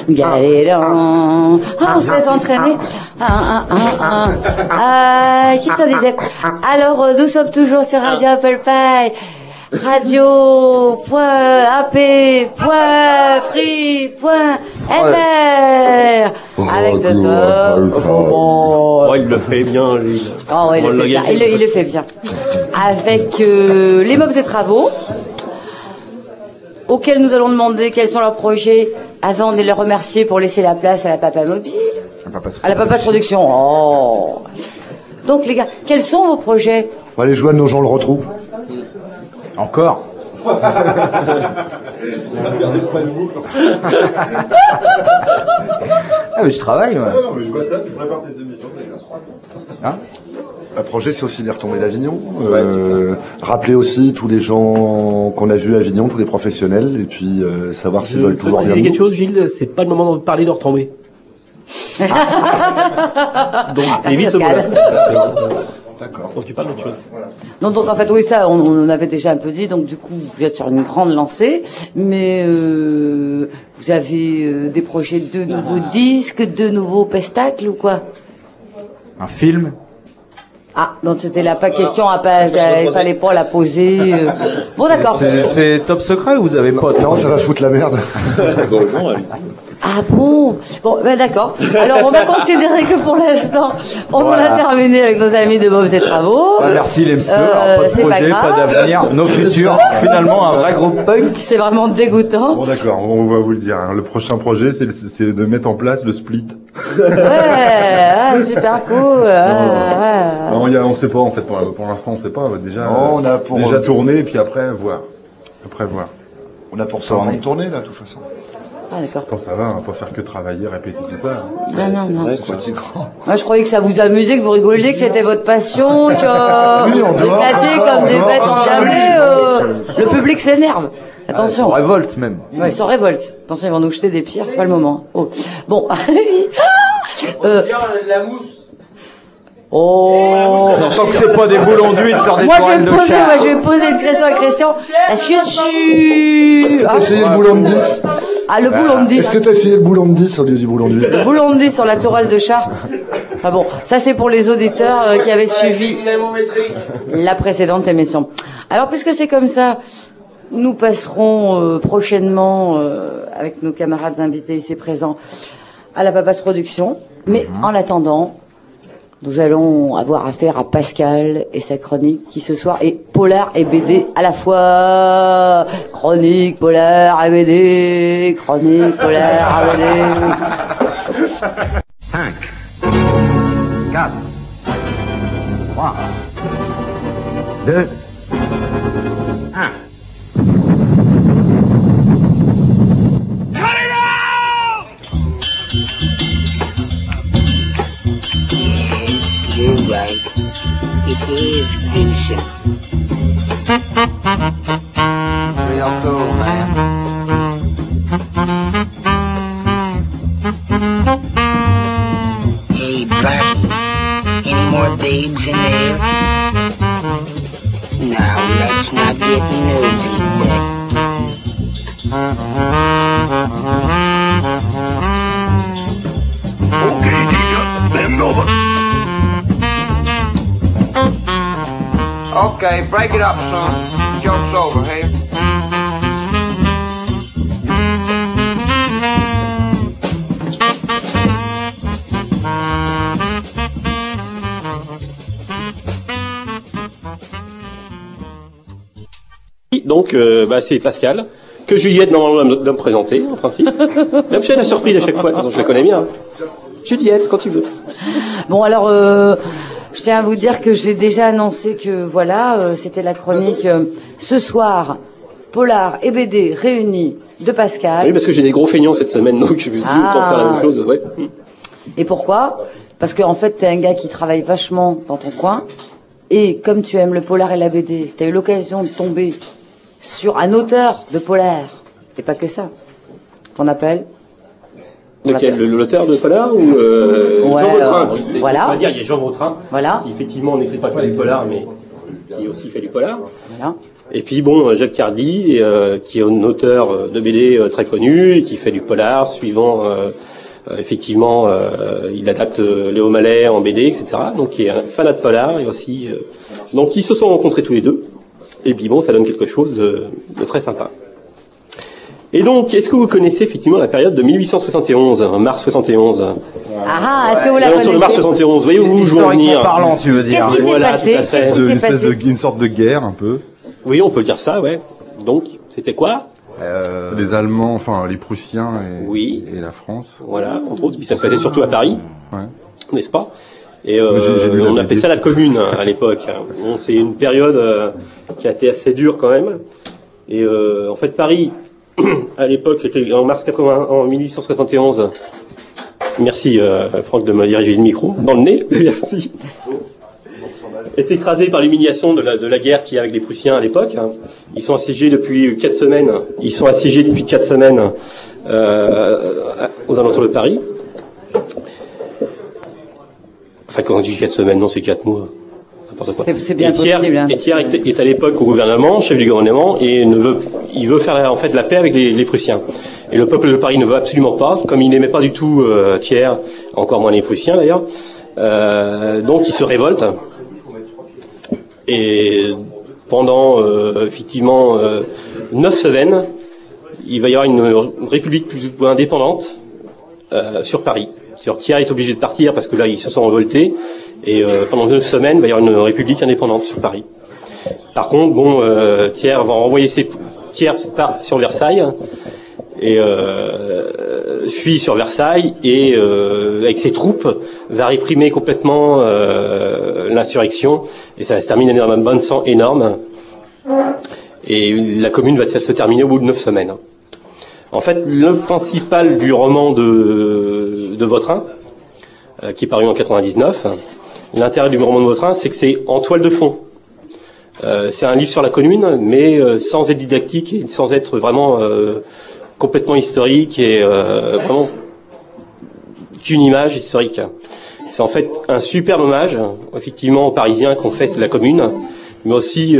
Galéran. Ah, on se laisse entraîner. Qui ça disait? Alors, nous sommes toujours sur Radio Apple Pie. Radio.free.fr avec de Oh, il le fait bien, lui. Oh, ouais, il le fait bien. Avec les mobs et travaux, auxquels nous allons demander quels sont leurs projets avant de les remercier pour laisser la place à la Papa Mobile. À la Papa Production. Oh. Donc, les gars, quels sont vos projets? On va aller jouer à nos gens le retrou. Encore. Ah mais je travaille moi. Non mais je vois ça, tu prépares tes émissions, c'est bien. Hein? Le projet c'est aussi des retombées d'Avignon, rappeler aussi tous les gens qu'on a vus à Avignon, tous les professionnels, et puis savoir s'ils veulent toujours bien. Il y a quelque chose, Gilles, c'est pas le moment de parler de retombées. Donc évite ce mot-là. D'accord. Donc tu parles d'autre chose. Voilà. Non, donc en fait oui ça on avait déjà un peu dit, donc du coup vous êtes sur une grande lancée, mais vous avez des projets de nouveaux disques, de nouveaux pestacles ou quoi? Un film? Ah, donc c'était là pas question, il fallait pas la poser. Bon d'accord. C'est top secret ou vous avez pas? Non, ça va foutre la merde. Ah bon? Bon, ben d'accord. Alors on va considérer que pour l'instant, on a terminé avec nos amis de Bobs et Travaux. Merci les messieurs. Pas de projet, pas d'avenir, nos futurs. Finalement, un vrai groupe punk. C'est vraiment dégoûtant. Bon d'accord, on va vous le dire. Hein. Le prochain projet, c'est de mettre en place le split. Ouais, super cool. Non, on sait pas en fait. Pour l'instant, on sait pas. Déjà, on a pour déjà tourné, et puis après voir. On a pour ça en tourner là, de toute façon. Ah d'accord. Attends, ça va, on va pas faire que travailler, répéter tout ça. Ah non. C'est fatigant. Moi je croyais que ça vous amusait, que vous rigoliez, que c'était votre passion, que oui, vous éclatiez comme des bêtes en jamais. Le public s'énerve. Attention. Ils se révoltent même. Ouais, ils se révoltent. Attention, ils vont nous jeter des pierres, c'est pas le moment. Oh. Bon. La mousse. Oh. Tant que c'est pas des boulons d'huile sur des toiles de char. Moi je vais poser une question à Christian. Est-ce que t'as essayé le boulon de 10? Ah, le boulon de 10. Est-ce que t'as essayé le boulon de 10 au lieu du boulon d'huile? Le boulon de 10 sur la tourelle de char. Ah bon, ça c'est pour les auditeurs qui avaient suivi la précédente émission. Alors puisque c'est comme ça, nous passerons prochainement avec nos camarades invités ici présents à la Papa's Production. Mais en attendant, nous allons avoir affaire à Pascal et sa chronique qui ce soir est polar et BD à la fois. Chronique, polar et BD, chronique, polar et BD. 5, 4, 3, 2, 1. You're right. It is patient. Real cool, man. Hey, Blackie, any more babes in there? Now, let's not get nosy, but... Okay, teacher, bend over. Okay, break it up, son. Joke's over, hey? Donc, c'est Pascal, que Juliette normalement doit me présenter, en principe. Elle me fait la surprise à chaque fois, de toute façon je la connais bien. Juliette, quand tu veux. Bon alors, je tiens à vous dire que j'ai déjà annoncé que voilà, c'était la chronique ce soir, Polar et BD réunis de Pascal. Oui, parce que j'ai des gros feignants cette semaine, donc je me dis autant faire la même chose, ouais. Et pourquoi? Parce qu'en fait, t'es un gars qui travaille vachement dans ton coin, et comme tu aimes le polar et la BD, t'as eu l'occasion de tomber sur un auteur de polar, et pas que ça, qu'on appelle... Lequel, l'auteur de polar ou ouais, Jean Vautrin? Voilà. On va dire, il y a Jean Vautrin, qui effectivement n'écrit pas que des polars, mais qui aussi fait du polar. Voilà. Et puis bon, Jacques Cardy, qui est un auteur de BD très connu, et qui fait du polar, suivant effectivement, il adapte Léo Mallet en BD, etc. Donc il est un fanat de polar, et aussi donc ils se sont rencontrés tous les deux. Et puis bon, ça donne quelque chose de très sympa. Et donc, est-ce que vous connaissez effectivement la période de 1871, mars 71? Est-ce que vous la connaissez? De mars 71, voyez-vous où je veux en venir? Parlant, tu veux dire. Qu'est-ce qui s'est passé? Une sorte de guerre, un peu. Oui, on peut dire ça, ouais. Donc, c'était quoi? Les Allemands, enfin les Prussiens et la France. Voilà, entre autres. Puis ça se passait surtout à Paris, n'est-ce pas? Et on appelait ça la Commune à l'époque. Bon, c'est une période qui a été assez dure quand même. Et en fait, Paris, à l'époque, en 1871. Merci Franck de me diriger le micro dans le nez. Merci. Est écrasé par l'humiliation de la guerre qu'il y a avec les Prussiens à l'époque. Ils sont assiégés depuis 4 semaines. Aux alentours de Paris. Enfin, quand on dit 4 semaines, non, c'est 4 mois. C'est bien possible. Et Thiers est à l'époque au gouvernement, chef du gouvernement, et il veut faire en fait la paix avec les Prussiens. Et le peuple de Paris ne veut absolument pas, comme il n'aimait pas du tout Thiers, encore moins les Prussiens d'ailleurs. Donc il se révolte. Et pendant effectivement 9 semaines, il va y avoir une république plutôt indépendante sur Paris. Thiers est obligé de partir parce que là ils se sont révoltés. Et pendant 9 semaines, il va y avoir une république indépendante sur Paris. Par contre, bon, Thiers va renvoyer Thiers part sur Versailles et fuit sur Versailles et avec ses troupes va réprimer complètement l'insurrection et ça va se terminer dans un bain de sang énorme. Et la Commune va se terminer au bout de 9 semaines. En fait, le principal du roman de Vautrin, qui est paru en 99. L'intérêt du roman de Vautrin, c'est que c'est en toile de fond. C'est un livre sur la Commune, mais sans être didactique et sans être vraiment complètement historique et vraiment qu'une image historique. C'est en fait un superbe hommage, effectivement, aux Parisiens qu'on fait de la Commune, mais aussi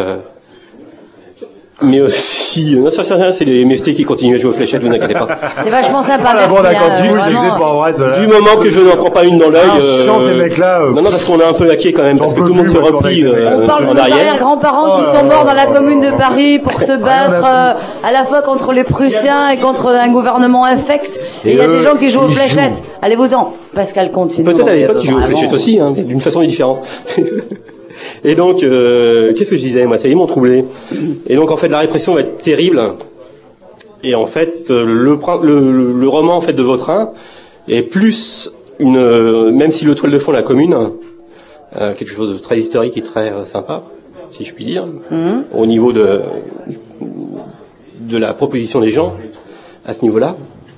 non, ça sert à rien, c'est les MST qui continuent à jouer aux fléchettes, vous inquiétez pas. C'est vachement sympa, du moment que je n'en prends pas une dans l'œil. Ces mecs-là. Non, parce qu'on a un peu hacké quand même, parce que tout le monde se replie on parle de nos arrière-grands-parents qui sont morts dans la Commune de Paris pour se battre à la fois contre les Prussiens et contre un gouvernement infect. Et il y a des gens qui jouent aux fléchettes. Allez-vous-en. Pascal continue. Peut-être à l'époque, ils jouent aux fléchettes aussi, hein, d'une façon différente. Et donc, qu'est-ce que je disais? Moi, ça y est, m'ont troublé. Et donc, en fait, la répression va être terrible. Et en fait, le roman en fait de Vautrin est plus même si le toile de fond la Commune, quelque chose de très historique et très sympa, si je puis dire, au niveau de la proposition des gens à ce niveau-là.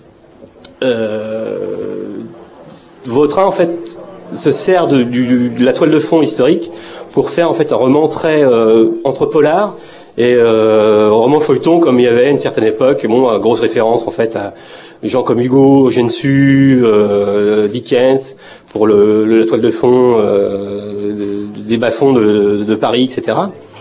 Vautrin, en fait, se sert de la toile de fond historique pour faire en fait un roman très entre polar et roman feuilleton comme il y avait à une certaine époque. Bon, grosse référence en fait à des gens comme Hugo, Gensu, Dickens pour la toile de fond des bas-fonds de Paris, etc.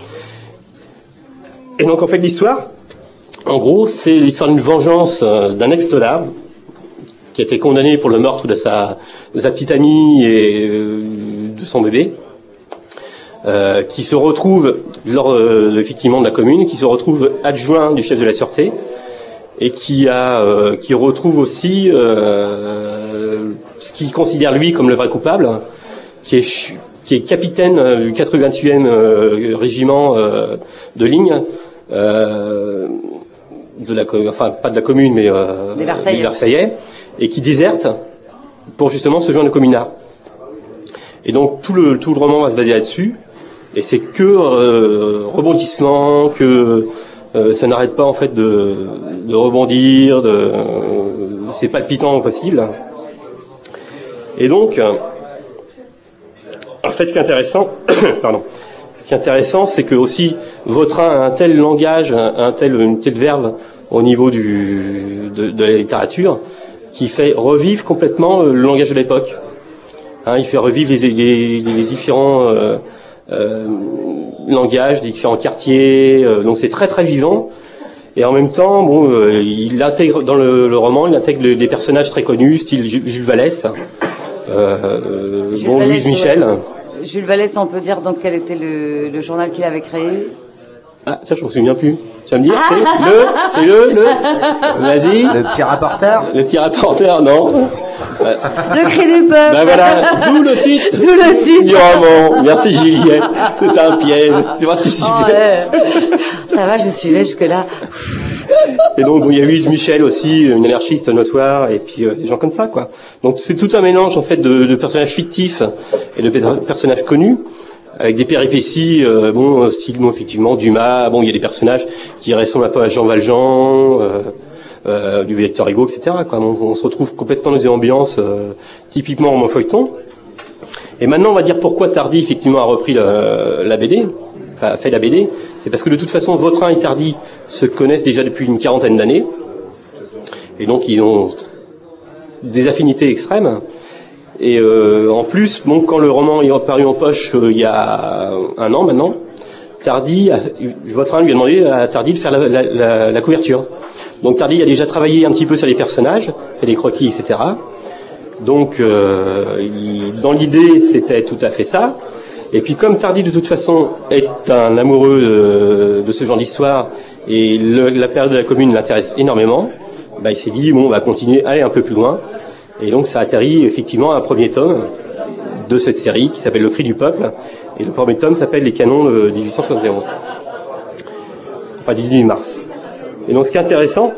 Et donc en fait l'histoire, en gros, c'est l'histoire d'une vengeance d'un ex-tolard qui a été condamné pour le meurtre de sa petite amie et de son bébé, qui se retrouve lors effectivement de la Commune, qui se retrouve adjoint du chef de la sûreté et qui retrouve aussi ce qu'il considère lui comme le vrai coupable, qui est capitaine du 88e régiment de ligne enfin pas de la Commune mais des Versaillais, et qui déserte pour justement se joindre au communard. Et donc tout le roman va se baser là-dessus, et c'est que rebondissement, que ça n'arrête pas en fait de rebondir, c'est palpitant au possible. Et donc en fait ce qui est intéressant c'est que aussi Vautrin a un tel langage, une telle verve au niveau de la littérature qui fait revivre complètement le langage de l'époque. Il fait revivre les différents langage, des différents quartiers. Donc c'est très très vivant. Et en même temps, bon, il intègre dans le roman, il intègre des personnages très connus, style Jules Vallès, Louise Michel. Ouais. Jules Vallès, on peut dire donc quel était le journal qu'il avait créé? Ah, ça, je m'en souviens plus. Tu vas me dire, c'est le, vas-y. Le petit rapporteur? Le petit rapporteur, non. Le cri du peuple. Ben voilà, d'où le titre. D'où le titre. Du roman. Merci Juliette. C'est un piège. Tu vois ce que je suis. Ça va, je suivais jusque-là. Et donc, bon, il y a Louise Michel aussi, une anarchiste notoire, et puis des gens comme ça, quoi. Donc, c'est tout un mélange, en fait, de personnages fictifs et de personnages connus, avec des péripéties, style, effectivement, Dumas. Bon, il y a des personnages qui ressemblent un peu à Jean Valjean, du Victor Hugo, etc., quoi. On se retrouve complètement dans des ambiances typiquement roman feuilleton. Et maintenant, on va dire pourquoi Tardy, effectivement, a repris la BD, enfin, fait la BD. C'est parce que de toute façon, Vautrin et Tardy se connaissent déjà depuis une quarantaine d'années. Et donc, ils ont des affinités extrêmes. Et en plus, bon, quand le roman est apparu en poche il y a 1 an maintenant, Vautrin lui a demandé à Tardy de faire la couverture. Donc Tardy a déjà travaillé un petit peu sur les personnages, fait des croquis, etc. Donc, dans l'idée, c'était tout à fait ça. Et puis comme Tardy de toute façon est un amoureux de ce genre d'histoire et la période de la Commune l'intéresse énormément, il s'est dit bon, on va continuer, aller un peu plus loin. Et donc ça atterrit effectivement à un premier tome de cette série qui s'appelle Le Cri du Peuple. Et le premier tome s'appelle Les Canons de 1871. Enfin du 18 mars. Et donc ce qui est intéressant,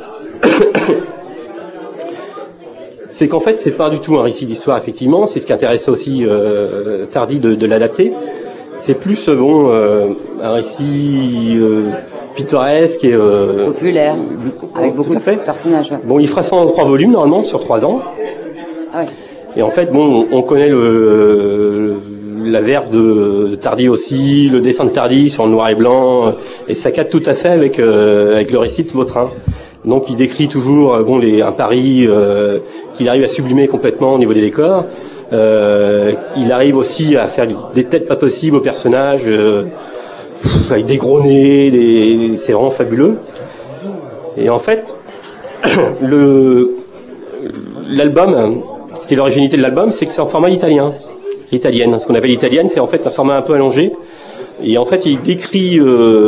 c'est qu'en fait, c'est pas du tout un récit d'histoire, effectivement. C'est ce qui intéressait aussi Tardy de l'adapter. C'est plus, un récit pittoresque et populaire, avec beaucoup de personnages. Ouais. Bon, il fera ça en 3 volumes normalement sur 3 ans. Ah ouais. Et en fait, bon, on connaît la verve de Tardy aussi, le dessin de Tardy sur le noir et blanc, et ça cadre tout à fait avec le récit de Vautrin. Donc il décrit toujours un Paris qu'il arrive à sublimer complètement au niveau des décors. Il arrive aussi à faire des têtes pas possibles aux personnages, avec des gros nez, c'est vraiment fabuleux. Et en fait, l'album, ce qui est l'originalité de l'album, c'est que c'est en format italienne. Ce qu'on appelle italienne, c'est en fait un format un peu allongé. Et en fait, il décrit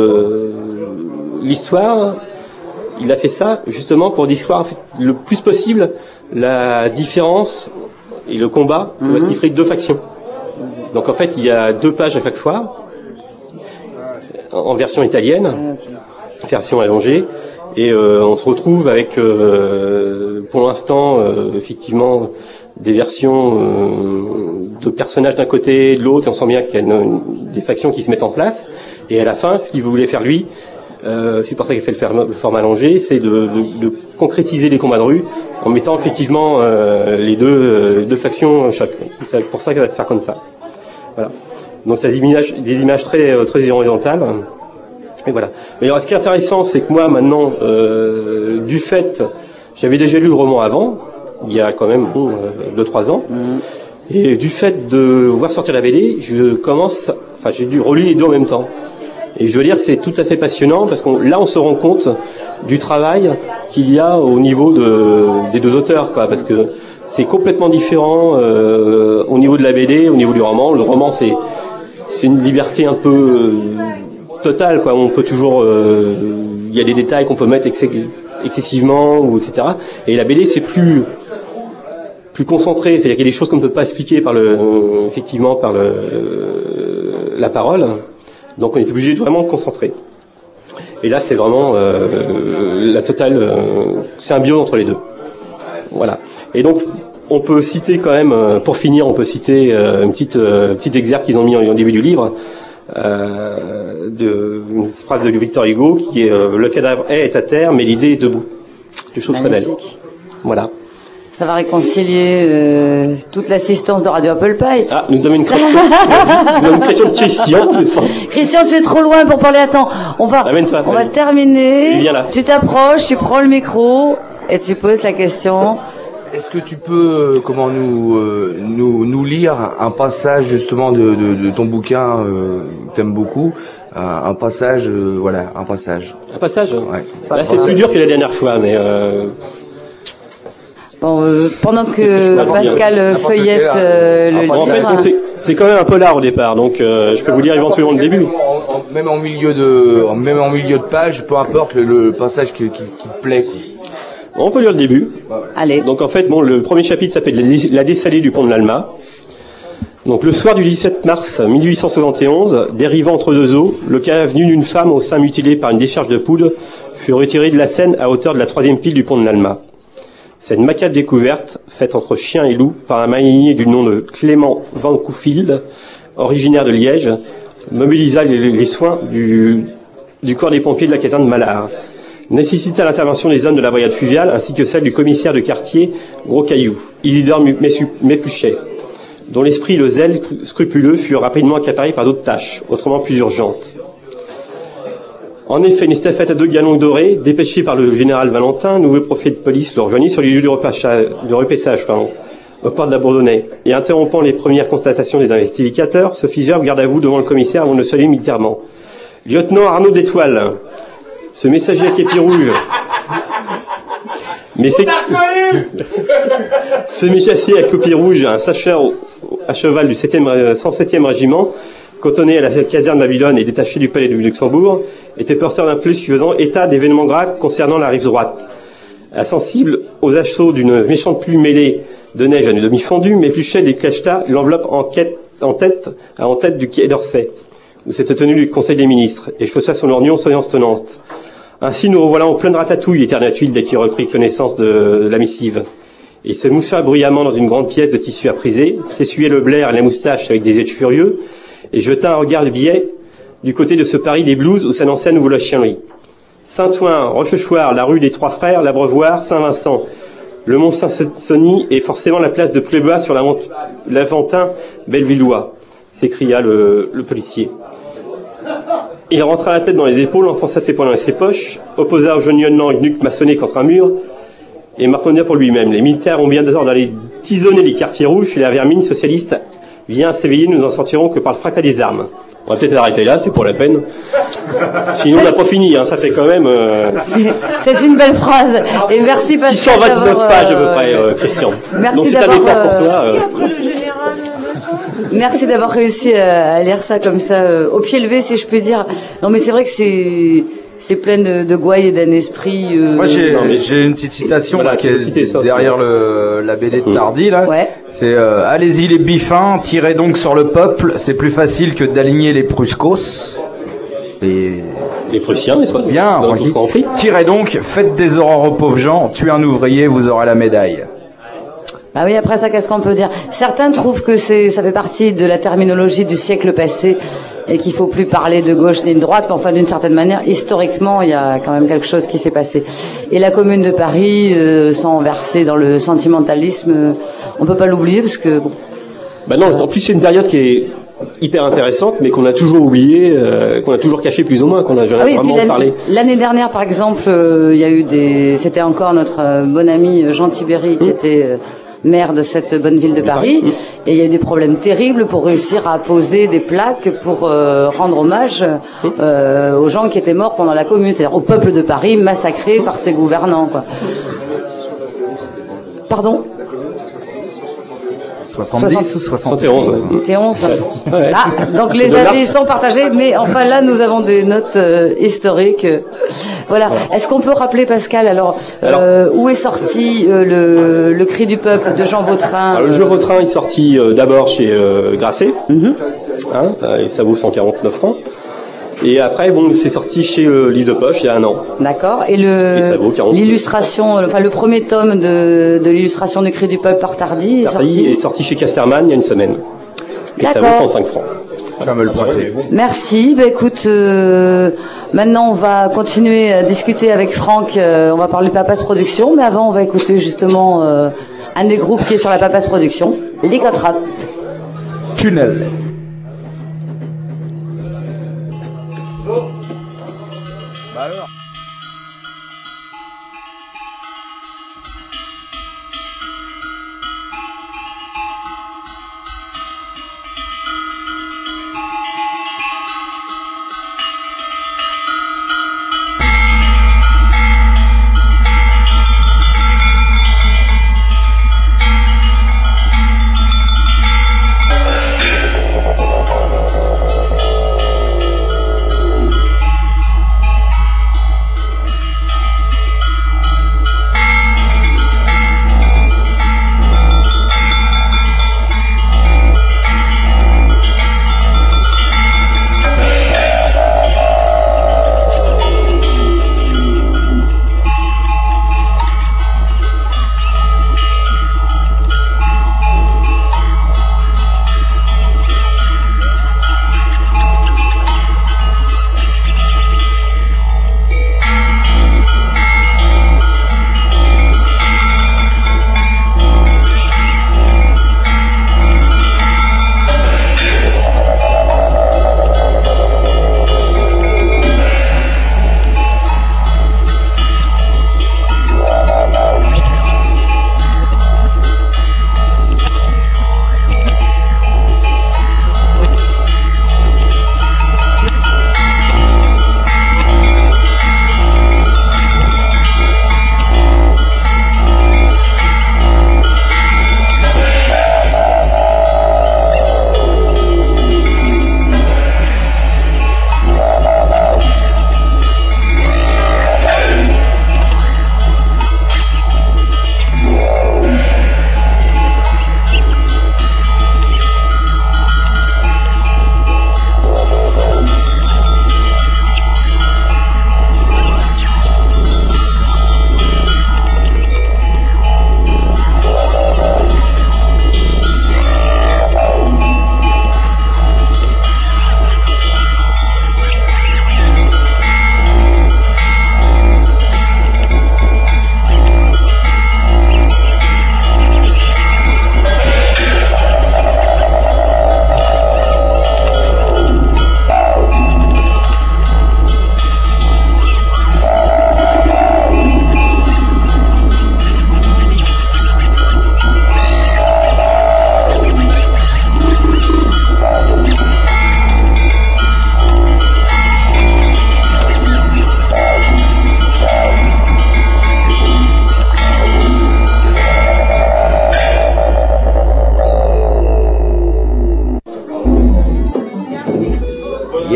l'histoire. Il a fait ça justement pour décrire le plus possible la différence et le combat parce qu'il ferait 2 factions. Donc en fait, il y a 2 pages à chaque fois en version italienne, version allongée, et on se retrouve avec pour l'instant effectivement des versions de personnages d'un côté et de l'autre, et on sent bien qu'il y a des factions qui se mettent en place. Et à la fin, ce qu'il voulait faire lui, c'est pour ça qu'il fait le format allongé, c'est de concrétiser les combats de rue en mettant effectivement les deux factions choc. C'est pour ça qu'elle va se faire comme ça. Voilà. Donc ça a des images très horizontales. Et voilà. Mais alors, ce qui est intéressant, c'est que moi maintenant, du fait, j'avais déjà lu le roman avant, il y a quand même 2-3 ans, et du fait de voir sortir la BD, j'ai dû relire les 2 en même temps. Et je veux dire que c'est tout à fait passionnant parce là on se rend compte du travail qu'il y a au niveau des 2 auteurs, quoi, parce que c'est complètement différent au niveau de la BD, au niveau du roman. Le roman c'est une liberté un peu totale, quoi. On peut toujours, il y a des détails qu'on peut mettre excessivement ou etc. Et la BD c'est plus concentré, c'est-à-dire qu'il y a des choses qu'on ne peut pas expliquer par la parole. Donc on est obligé de vraiment concentrer. Et là c'est vraiment la totale symbiose entre les 2. Une peut citer quand même, pour finir, on peut citer une petite exergue qu'ils ont mis en début du livre, une phrase de Victor Hugo qui est le cadavre est à terre, mais l'idée est debout. Quelque chose très belle. Voilà. Ça va réconcilier toute l'assistance de Radio Apple Pie. Ah, nous avons une question de Christian, n'est-ce pas? Christian, tu es trop loin pour parler. Attends, on va terminer. Viens là. Tu t'approches, tu prends le micro et tu poses la question. Est-ce que tu peux nous lire un passage justement de ton bouquin que t'aimes beaucoup, un passage, un passage. Un passage. Ouais. Là, c'est plus dur que la dernière fois, mais. Bon, pendant que Pascal feuillette le livre. En fait, c'est quand même un peu l'art au départ, donc je peux vous lire éventuellement le début. Même en milieu de page, peu importe le passage qui te plaît. On peut lire le début. Allez. Donc en fait, le premier chapitre s'appelle La dessalée du pont de l'Alma. Donc le soir du 17 mars 1871, dérivant entre deux eaux, le cadavre nu d'une femme au sein mutilé par une décharge de poudre fut retiré de la Seine à hauteur de la 3e pile du pont de l'Alma. Cette macabre découverte, faite entre chien et loup par un marinier du nom de Clément Van Coufield, originaire de Liège, mobilisa les soins du corps des pompiers de la caserne de Mallard, nécessita l'intervention des hommes de la brigade fluviale ainsi que celle du commissaire de quartier Gros Caillou, Isidore Mépuchet, dont l'esprit et le zèle scrupuleux furent rapidement accaparés par d'autres tâches, autrement plus urgentes. En effet, une estafette à 2 galons dorés, dépêchée par le général Valentin, nouveau préfet de police, le rejoignit sur les lieux de repêchage, au port de la Bourdonnais, et interrompant les premières constatations des investigateurs, se fit garde à vous devant le commissaire avant de le saluer militairement. Lieutenant Arnaud d'Étoile, ce messager à képi rouge. Mais c'est ce messager à képi rouge, un sacheur à cheval du 107e régiment, cantonné à la caserne Babylone et détaché du palais du Luxembourg, était porteur d'un plus suffisant état d'événements graves concernant la rive droite. Insensible aux assauts d'une méchante pluie mêlée de neige à une demi-fondue, Mépuchet décacheta l'enveloppe en tête du quai d'Orsay, où s'était tenu le Conseil des ministres, et chaussa son lorgnon séance tenante. Ainsi nous revoilà en pleine ratatouille, éternatule dès qu'il reprit connaissance de la missive. Il se moucha bruyamment dans une grande pièce de tissu à priser, s'essuyait le blaire et la moustache avec des yeux furieux, et jeta un regard de billet du côté de ce Paris des blouses où s'annonçait à nouveau la chiennerie. Saint-Ouen, Rochechouart, la rue des Trois Frères, l'Abreuvoir, Saint-Vincent, le Mont Saint-Sony et forcément la place de Plébois sur l'Aventin bellevillois, s'écria le policier. Il rentra la tête dans les épaules, enfonça ses poings dans ses poches, opposa au jeune lieutenant une nuque maçonnée contre un mur, et marconna pour lui-même. Les militaires ont bien d'ordre d'aller tisonner les quartiers rouges et la vermine socialiste vient s'éveiller, nous en sortirons que par le fracas des armes. On va peut-être arrêter là, c'est pour la peine. Sinon, on n'a pas fini, ça fait quand même... C'est une belle phrase. Et merci Pascal 629 pages à peu près, Christian. Merci. Donc c'est un effort pour toi. Merci d'avoir réussi à lire ça comme ça, au pied levé, si je peux dire. Non, mais c'est vrai que c'est plein de gouaille et d'un esprit. Moi, j'ai une petite citation là, qui est derrière la BD de Tardy là. Ouais. C'est allez-y les biffins, tirez donc sur le peuple. C'est plus facile que d'aligner les Pruscos. Les Prussiens, n'est-ce pas? Bien. Tirez donc, faites des aurores aux pauvres gens. Tuez un ouvrier, vous aurez la médaille. Ah oui, après ça, qu'est-ce qu'on peut dire? Certains trouvent que ça fait partie de la terminologie du siècle passé et qu'il faut plus parler de gauche ni de droite, mais enfin, d'une certaine manière, historiquement, il y a quand même quelque chose qui s'est passé. Et la Commune de Paris, sans verser dans le sentimentalisme, on peut pas l'oublier parce que... Bon. Bah non, en plus, c'est une période qui est hyper intéressante, mais qu'on a toujours oublié, qu'on a toujours caché plus ou moins, qu'on a jamais vraiment parlé. L'année dernière, par exemple, il y a eu c'était encore notre bon ami Jean Tibéry qui était... maire de cette bonne ville de Paris, et il y a eu des problèmes terribles pour réussir à poser des plaques pour rendre hommage aux gens qui étaient morts pendant la Commune, c'est-à-dire au peuple de Paris massacré par ses gouvernants, quoi. Pardon? 70 ou 71? 71. Ah, donc les avis sont partagés, mais enfin là nous avons des notes historiques. Voilà. Est-ce qu'on peut rappeler, Pascal, alors où est sorti le cri du peuple de Jean Vautrin? Le jeu Vautrin est sorti d'abord chez Grasset, et ça vaut 149 francs. Et après, bon, c'est sorti chez Livre de Poche il y a 1 an. D'accord. Et l'illustration, enfin le premier tome de l'illustration du Cri du Peuple par Tardy est sorti chez Casterman il y a 1 semaine. Et ça vaut 105 francs. Merci. Écoute, maintenant on va continuer à discuter avec Franck. On va parler Papace Productions, mais avant on va écouter justement un des groupes qui est sur la Papace Productions, les Contrats. Tunnel. Bah alors.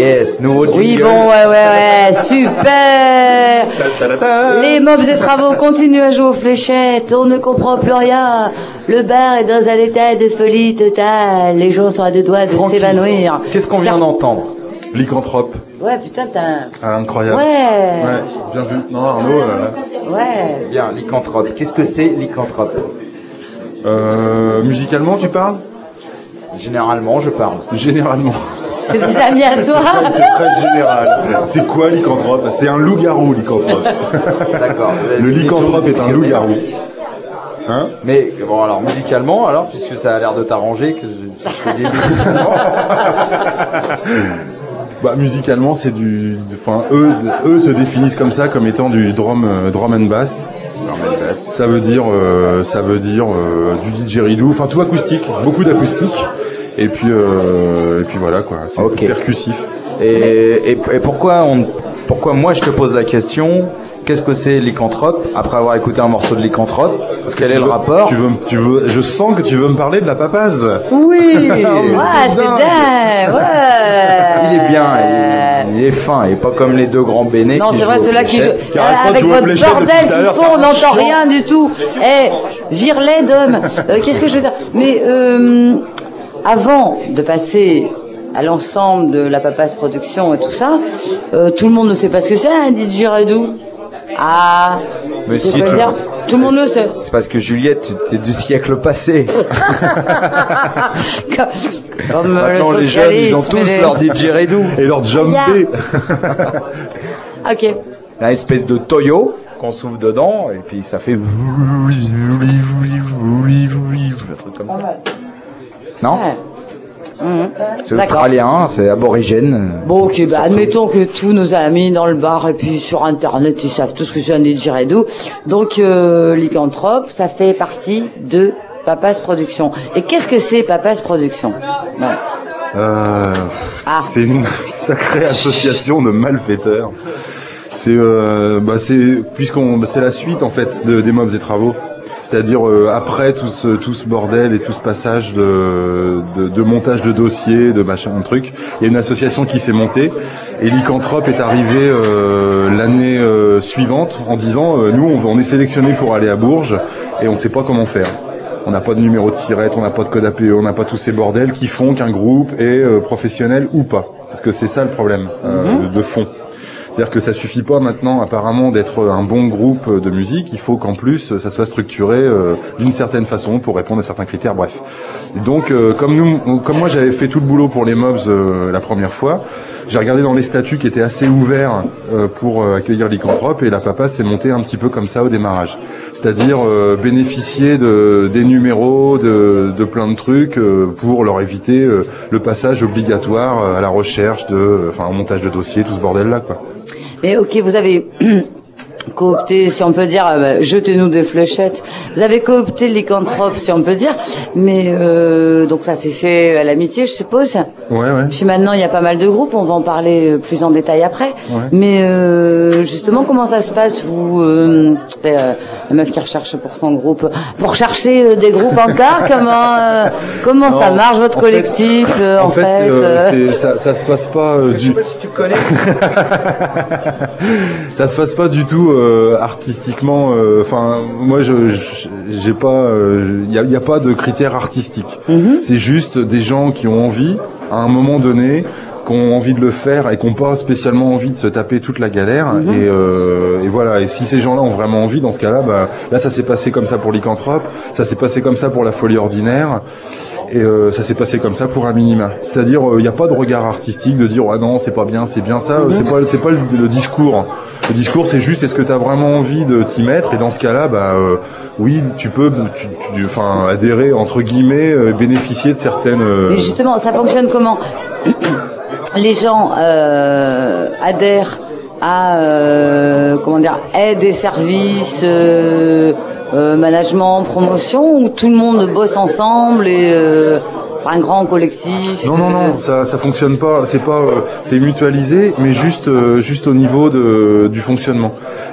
Yes, nouveau jingle. Oui, bon, ouais, super. Les mobs et travaux continuent à jouer aux fléchettes. On ne comprend plus rien. Le bar est dans un état de folie totale. Les gens sont à deux doigts de s'évanouir. Qu'est-ce qu'on vient d'entendre? Lycanthrope. Ouais, putain, incroyable. Ouais, bien vu. Non, Arnaud, ouais. Bien, Lycanthrope. Qu'est-ce que c'est, Lycanthrope? Musicalement, tu parles? Généralement, je parle. Généralement. C'est des amis à toi. C'est très général. C'est quoi Lycanthrope? C'est un loup-garou, Lycanthrope. D'accord. Le Lycanthrope est un loup-garou. Hein? Mais bon, alors musicalement, alors, puisque ça a l'air de t'arranger, que je fais des Bah, musicalement, c'est enfin, eux se définissent comme ça, comme étant du drum and bass. Ça veut dire du didgeridoo, enfin tout acoustique, beaucoup d'acoustique. Et puis voilà quoi, c'est percussif. Et pourquoi moi je te pose la question? Qu'est-ce que c'est Lycanthrope? Après avoir écouté un morceau de Lycanthrope, quel est le rapport? Je sens que tu veux me parler de la papaze. Oui, c'est dingue, ouais. Il est bien, il est fin, et pas comme les deux grands bénés. Non, c'est vrai, ceux-là qui jouent. Avec votre bordel qu'ils font, on n'entend rien du tout. Vire-les d'hommes. Qu'est-ce que je veux dire? Mais avant de passer à l'ensemble de la Papace Production et tout ça, tout le monde ne sait pas ce que c'est un didgeridoo. Ah, mais si, tout le monde le sait. C'est parce que Juliette, t'es du siècle passé. Comme maintenant, le les jeunes, ils ont tous leur didgeridoo et leur jumpé. Ok. Une espèce de toyo qu'on souffle dedans et puis ça fait un truc comme ça. Non? C'est australien, c'est aborigène. Bon, ok, admettons que tous nos amis dans le bar et puis sur internet, ils savent tout ce que c'est un didgeridoo. Donc, Lycanthrope, ça fait partie de Papace Production. Et qu'est-ce que c'est Papace Production? C'est une sacrée association de malfaiteurs. C'est la suite en fait des mobs et travaux. C'est-à-dire après tout ce bordel et tout ce passage de montage de dossiers, de machin, un truc, il y a une association qui s'est montée et Lycanthrope est arrivé l'année suivante en disant nous on est sélectionné pour aller à Bourges et on sait pas comment faire. On n'a pas de numéro de SIRET, on n'a pas de code APE, on n'a pas tous ces bordels qui font qu'un groupe est professionnel ou pas. Parce que c'est ça le problème de fond. C'est-à-dire que ça suffit pas maintenant apparemment d'être un bon groupe de musique, il faut qu'en plus ça soit structuré d'une certaine façon pour répondre à certains critères, bref. Et donc comme moi j'avais fait tout le boulot pour les mobs la première fois, j'ai regardé dans les statuts qui étaient assez ouverts pour accueillir Lycanthrope et la Papace s'est montée un petit peu comme ça au démarrage. C'est-à-dire bénéficier des numéros, de plein de trucs pour leur éviter le passage obligatoire à la recherche au montage de dossiers, tout ce bordel là quoi. Mais ok, vous avez coopté, si on peut dire, jetez-nous des fléchettes. Vous avez coopté Lycanthrope, si on peut dire, mais donc ça s'est fait à l'amitié, je suppose. Ouais. Puis maintenant, il y a pas mal de groupes, on va en parler plus en détail après. Ouais. Mais justement, comment ça se passe, vous, la meuf qui recherche pour son groupe, pour chercher des groupes encore, comment non, ça marche votre collectif en fait ça se passe pas je sais pas si tu connais. Ça se passe pas du tout artistiquement. Enfin, moi, j'ai pas. Il y a pas de critères artistiques. C'est juste des gens qui ont envie, à un moment donné, qui ont envie de le faire et qui n'ont pas spécialement envie de se taper toute la galère. Et voilà. Et si ces gens-là ont vraiment envie, dans ce cas-là, là, ça s'est passé comme ça pour Lycanthrope, ça s'est passé comme ça pour la Folie Ordinaire. Et ça s'est passé comme ça pour un minima. C'est-à-dire, il n'y a pas de regard artistique de dire, ah non, c'est bien ça. C'est pas le discours. Le discours, c'est juste, est-ce que tu as vraiment envie de t'y mettre? Et dans ce cas-là, oui, tu peux, adhérer entre guillemets, bénéficier de certaines. Mais justement, ça fonctionne comment? Les gens adhèrent à aide et services. Management, promotion, où tout le monde bosse ensemble et un grand collectif. Non, ça fonctionne pas. C'est mutualisé, mais juste au niveau du fonctionnement.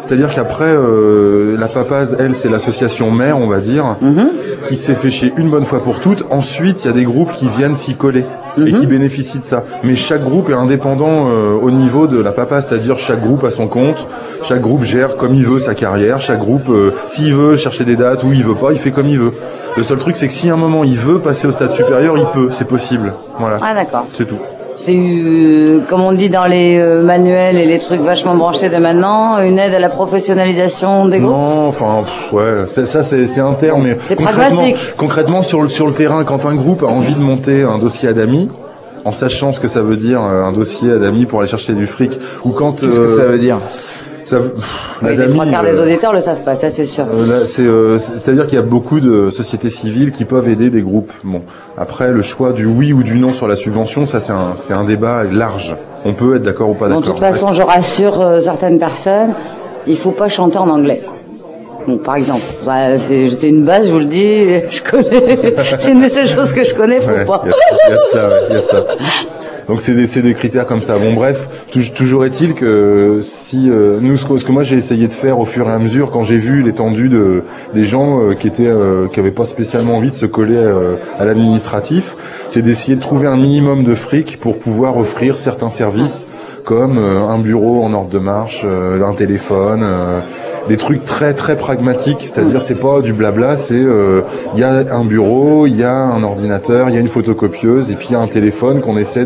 C'est-à-dire qu'après, la Papaz, elle, c'est l'association mère, on va dire, qui s'est fait chier une bonne fois pour toutes. Ensuite, il y a des groupes qui viennent s'y coller et qui bénéficient de ça. Mais chaque groupe est indépendant au niveau de la Papaz, c'est-à-dire chaque groupe a son compte, chaque groupe gère comme il veut sa carrière, chaque groupe, s'il veut chercher des dates ou il veut pas, il fait comme il veut. Le seul truc, c'est que si à un moment il veut passer au stade supérieur, il peut, c'est possible. Voilà. Ah d'accord. C'est tout. C'est comme on dit dans les manuels et les trucs vachement branchés de maintenant, une aide à la professionnalisation des groupes. Non, enfin, ouais, c'est un terme, mais c'est pragmatique. Concrètement, sur le terrain, quand un groupe a envie de monter un dossier ADAMI, en sachant ce que ça veut dire un dossier ADAMI pour aller chercher du fric, ou quand qu'est-ce que ça veut dire? Oui, les trois quarts des auditeurs le savent pas, ça c'est sûr. C'est-à-dire qu'il y a beaucoup de sociétés civiles qui peuvent aider des groupes. Bon, après le choix du oui ou du non sur la subvention, ça c'est un débat large. On peut être d'accord ou pas d'accord. De toute façon, je rassure certaines personnes, il faut pas chanter en anglais. Bon, par exemple, c'est une base, je vous le dis, je connais. C'est une des seules choses que je connais, faut pas. Il y a de ça, ouais, il y a de ça. Donc c'est des critères comme ça. Bon bref, toujours est-il que si nous ce que moi j'ai essayé de faire au fur et à mesure quand j'ai vu l'étendue des gens qui avaient pas spécialement envie de se coller à l'administratif, c'est d'essayer de trouver un minimum de fric pour pouvoir offrir certains services comme un bureau en ordre de marche, un téléphone, des trucs très très pragmatiques, c'est-à-dire c'est pas du blabla, c'est il y a un bureau, il y a un ordinateur, il y a une photocopieuse et puis il y a un téléphone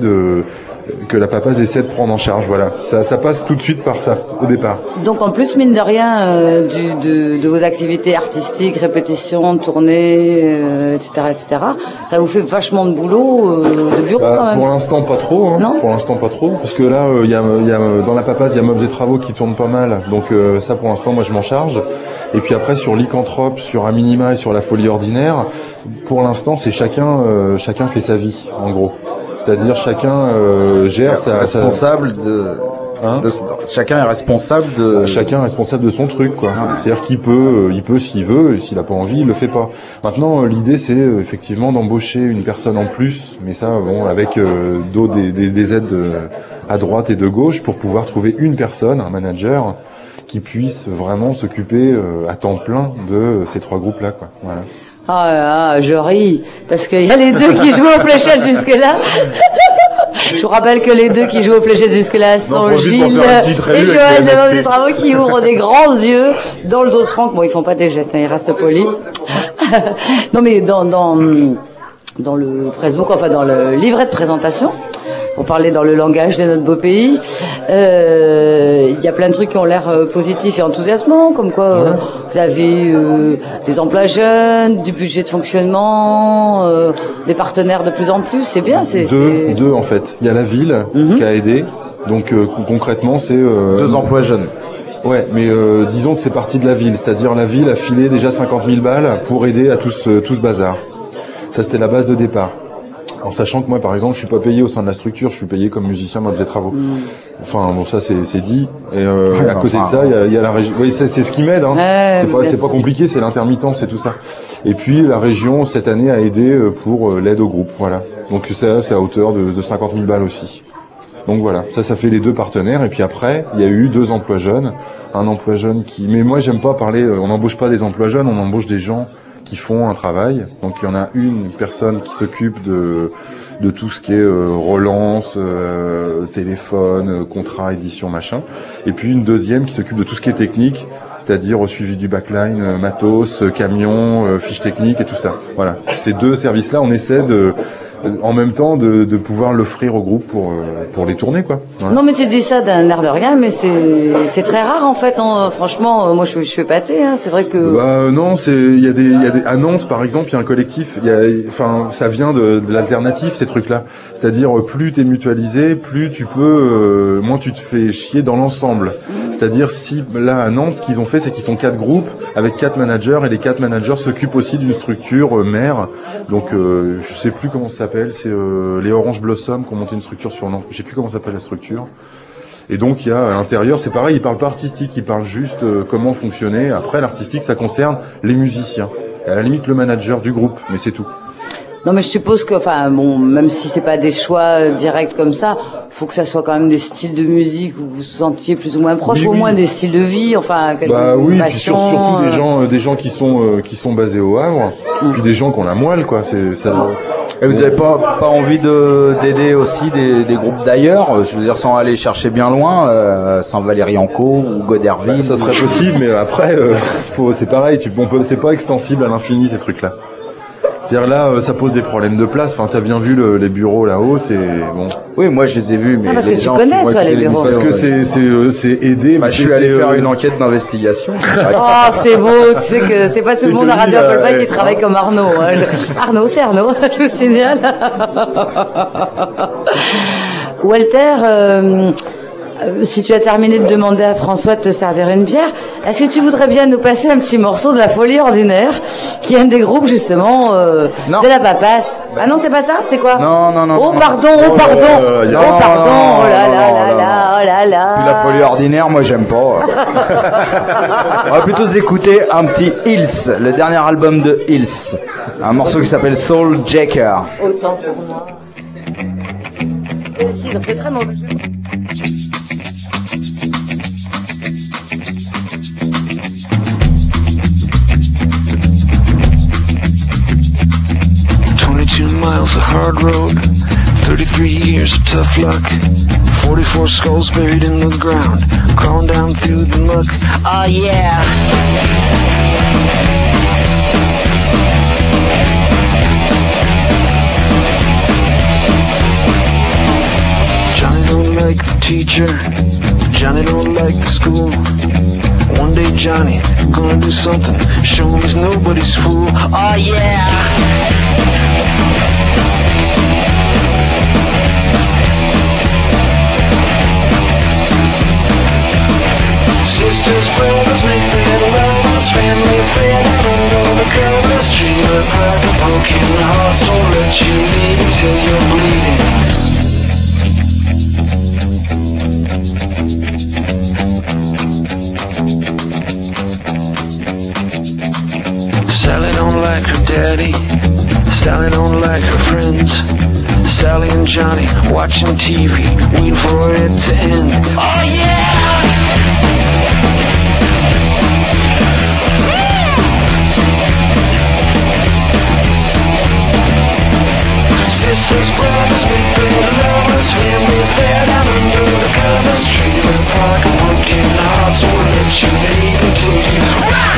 que la Papaz essaie de prendre en charge, voilà. Ça passe tout de suite par ça au départ. Donc en plus mine de rien de vos activités artistiques, répétitions, tournées, etc., ça vous fait vachement de boulot de bureau quand même. Pour l'instant pas trop, hein. Non, pour l'instant pas trop, parce que là il y a dans la Papaz il y a Meubles et Travaux qui tournent pas mal, donc ça pour l'instant moi je m'en charge. Et puis après sur Lycanthrope, sur A Minima et sur La Folie Ordinaire, pour l'instant c'est chacun fait sa vie en gros. C'est-à-dire chacun gère responsable chacun est responsable de chacun est responsable de son truc quoi. C'est-à-dire qu'il peut s'il veut, et s'il a pas envie, il le fait pas. Maintenant l'idée c'est effectivement d'embaucher une personne en plus, mais ça bon avec des aides à droite et de gauche pour pouvoir trouver une personne, un manager qui puisse vraiment s'occuper à temps plein de ces trois groupes là quoi. Voilà. Ah là, je ris, parce qu'il y a les deux qui jouent aux fléchettes jusque-là. Je vous rappelle que les deux qui jouent aux fléchettes jusque-là sont Gilles et Joël de Meubles et Travaux qui ouvrent des grands yeux dans le dos Franck. Bon, ils font pas des gestes, hein, ils restent polis. Non mais dans le pressbook, enfin dans le livret de présentation, pour parler dans le langage de notre beau pays, il y a plein de trucs qui ont l'air positifs et enthousiasmants, comme quoi vous avez des emplois jeunes, du budget de fonctionnement, des partenaires de plus en plus, c'est bien. Deux en fait. Il y a la ville qui a aidé, donc concrètement c'est... 2 emplois jeunes. Ouais, mais disons que c'est parti de la ville, c'est-à-dire la ville a filé déjà 50 000 balles pour aider à tout ce bazar. Ça c'était la base de départ. En sachant que moi, par exemple, je suis pas payé au sein de la structure, je suis payé comme musicien Meubles et Travaux. Enfin, bon, ça c'est dit. Et à côté de ça, il y a la région. Oui, c'est ce qui m'aide. Hein. C'est pas compliqué, c'est l'intermittence, c'est tout ça. Et puis la région cette année a aidé pour l'aide au groupe, voilà. Donc c'est à hauteur de 50 000 balles aussi. Donc voilà, ça fait les deux partenaires. Et puis après, il y a eu 2 emplois jeunes, un emploi jeune qui. Mais moi, j'aime pas parler. On n'embauche pas des emplois jeunes, on embauche des gens qui font un travail. Donc il y en a une personne qui s'occupe de tout ce qui est relance, téléphone, contrat, édition, machin. Et puis une deuxième qui s'occupe de tout ce qui est technique, c'est-à-dire au suivi du backline, matos, camion, fiches techniques et tout ça. Voilà. Ces 2 services-là, on essaie en même temps de pouvoir l'offrir au groupe pour les tourner quoi. Voilà. Non mais tu dis ça d'un air de rien, mais c'est très rare en fait. Hein. Franchement, moi je fais pâter. Hein. C'est vrai que. Non, il y a des à Nantes par exemple, il y a un collectif. Ça vient de l'alternative ces trucs-là. C'est-à-dire plus t'es mutualisé, plus tu peux, moins tu te fais chier dans l'ensemble. C'est-à-dire si là à Nantes, ce qu'ils ont fait, c'est qu'ils sont 4 groupes avec 4 managers et les 4 managers s'occupent aussi d'une structure mère. Donc je sais plus comment ça s'appelle, c'est les Orange Blossom qui ont monté une structure sur Nantes. Je sais plus comment s'appelle la structure. Et donc il y a à l'intérieur, c'est pareil, ils parlent pas artistique, ils parlent juste comment fonctionner. Après l'artistique, ça concerne les musiciens. Et à la limite le manager du groupe, mais c'est tout. Non, mais je suppose que, enfin, bon, même si c'est pas des choix directs comme ça, faut que ça soit quand même des styles de musique où vous vous sentiez plus ou moins proche, au moins des styles de vie, enfin, quelque oui, passion, puis surtout des gens qui sont basés au Havre, puis des gens qui ont la moelle, quoi. C'est ça. Et vous avez pas envie d'aider aussi des groupes d'ailleurs, je veux dire sans aller chercher bien loin, Saint-Valery-en-Caux ou Goderville. Ça serait possible, mais après, c'est pareil, c'est pas extensible à l'infini ces trucs-là. C'est-à-dire là, ça pose des problèmes de place. Enfin, t'as bien vu les bureaux là-haut, c'est bon. Oui, moi je les ai vus, mais parce que tu connais toi les bureaux. Parce que c'est aidé. Je suis allé faire une enquête d'investigation. Oh, c'est beau. Tu sais que c'est pas tout le monde à Radio Apple qui travaille comme Arnaud. Arnaud, c'est Arnaud. Je vous signale. Walter. Si tu as terminé de demander à François de te servir une bière, est-ce que tu voudrais bien nous passer un petit morceau de La Folie Ordinaire, qui est un des groupes justement de la Papasse? Ah non, c'est pas ça? C'est quoi? Non. Oh pardon, oh là là. Puis La Folie Ordinaire, moi j'aime pas. On va plutôt écouter un petit Hills, le dernier album de Hills, un morceau qui s'appelle Soul Jacker. Autant pour moi. C'est le cidre, c'est très mauvais. 22 miles of hard road, 33 years of tough luck, 44 skulls buried in the ground, crawling down through the muck. Oh yeah. Johnny don't like the teacher, Johnny don't like the school. One day Johnny gonna do something, show him he's nobody's fool. Oh yeah. Sisters, brothers, make the little lovers, family afraid out under the covers. Dream of crack and broken hearts won't let you leave until you're bleeding. Sally don't like her daddy, Sally don't like her friends. Sally and Johnny watching TV, waiting for it to end. Oh yeah! Sisters, brothers, big bad lovers, family affair down under the covers. Dream apart and broken hearts won't let you leave until you rock.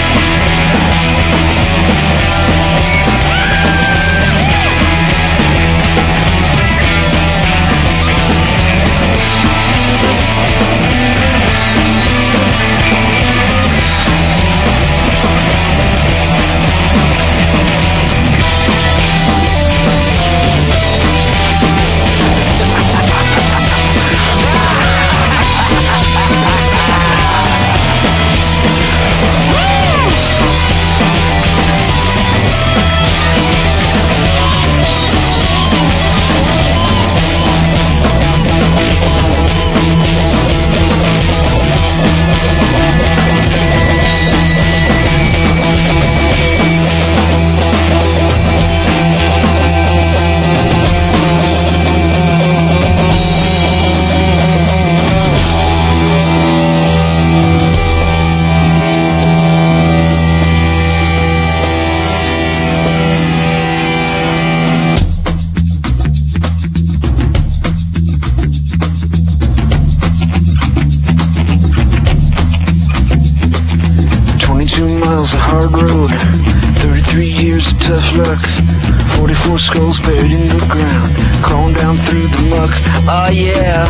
Skulls buried in the ground, crawling down through the muck. Oh yeah.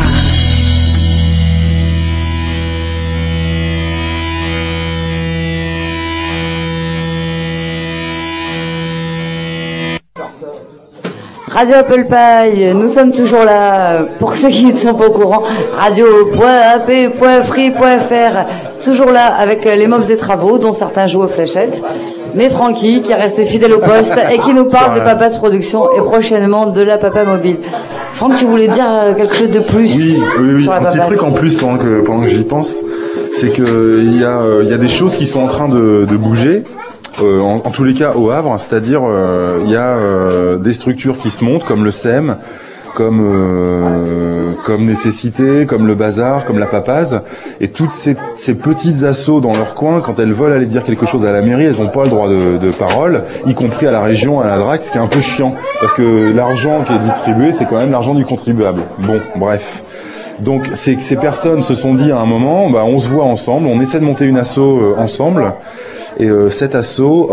Radio Apple Pie, nous sommes toujours là, pour ceux qui ne sont pas au courant, radio.ap.free.fr, toujours là avec les mobs et travaux, dont certains jouent aux fléchettes, mais Francky, qui est resté fidèle au poste, et qui nous parle de Papa's Production, et prochainement de la Papa Mobile. Franck, tu voulais dire quelque chose de plus sur la un Papa's? petit truc en plus pendant que j'y pense, c'est que il y a des choses qui sont en train de bouger. en tous les cas au Havre, c'est-à-dire il y a des structures qui se montent comme le SEM, comme Nécessité, comme le Bazar, comme la Papaz, et toutes ces petites assos dans leur coin, quand elles veulent aller dire quelque chose à la mairie, elles n'ont pas le droit de parole, y compris à la région, à la DRAC, ce qui est un peu chiant, parce que l'argent qui est distribué, c'est quand même l'argent du contribuable. Bon, bref. Donc ces personnes se sont dit à un moment, on se voit ensemble, on essaie de monter une asso ensemble. Et cet asso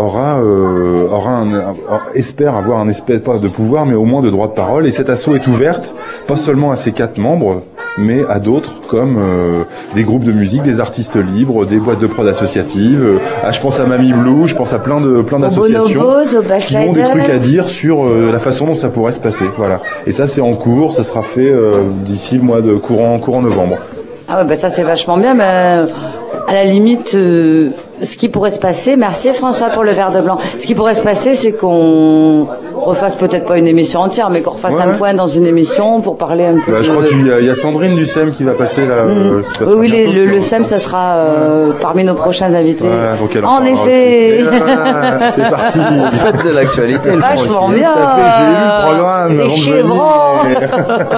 espère avoir un espèce pas de pouvoir, mais au moins de droit de parole. Et cette asso est ouverte, pas seulement à ses 4 membres, mais à d'autres, comme des groupes de musique, des artistes libres, des boîtes de prod associatives. Je pense à Mamie Blue, je pense à plein d'associations qui ont des trucs à dire sur la façon dont ça pourrait se passer. Voilà. Et ça, c'est en cours, ça sera fait d'ici le mois de courant novembre. Ah ouais, ça c'est vachement bien, mais à la limite, ce qui pourrait se passer, merci François pour le verre de blanc, ce qui pourrait se passer, c'est qu'on refasse peut-être pas une émission entière, mais qu'on refasse un point dans une émission pour parler un peu je crois qu'il y a Sandrine du SEM qui va passer là. Oui, le SEM, ça sera parmi nos prochains invités. En effet. C'est parti. Faites de l'actualité. Vachement bien. J'ai lu le programme avant de venir.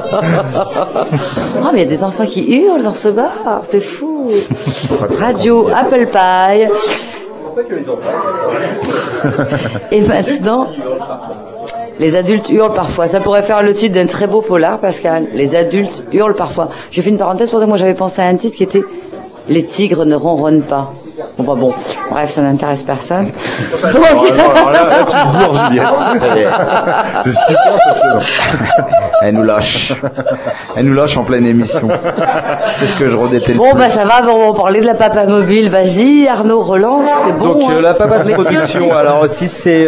Oh, mais il y a des enfants qui hurlent dans ce bar, c'est fou. Radio Apple Pie. Et maintenant, les adultes hurlent parfois. Ça pourrait faire le titre d'un très beau polar, Pascal. Les adultes hurlent parfois. J'ai fait une parenthèse pour dire, moi j'avais pensé à un titre qui était Les tigres ne ronronnent pas. Bon, bref, ça n'intéresse personne. Donc... alors là, tu te bourres, Juliette. C'est super passionnant. Elle nous lâche en pleine émission. C'est ce que je redétais le plus. Ça va, on va parler de la Papa Mobile. Vas-y, Arnaud, relance, c'est bon. Donc, la Papa Production, alors aussi, c'est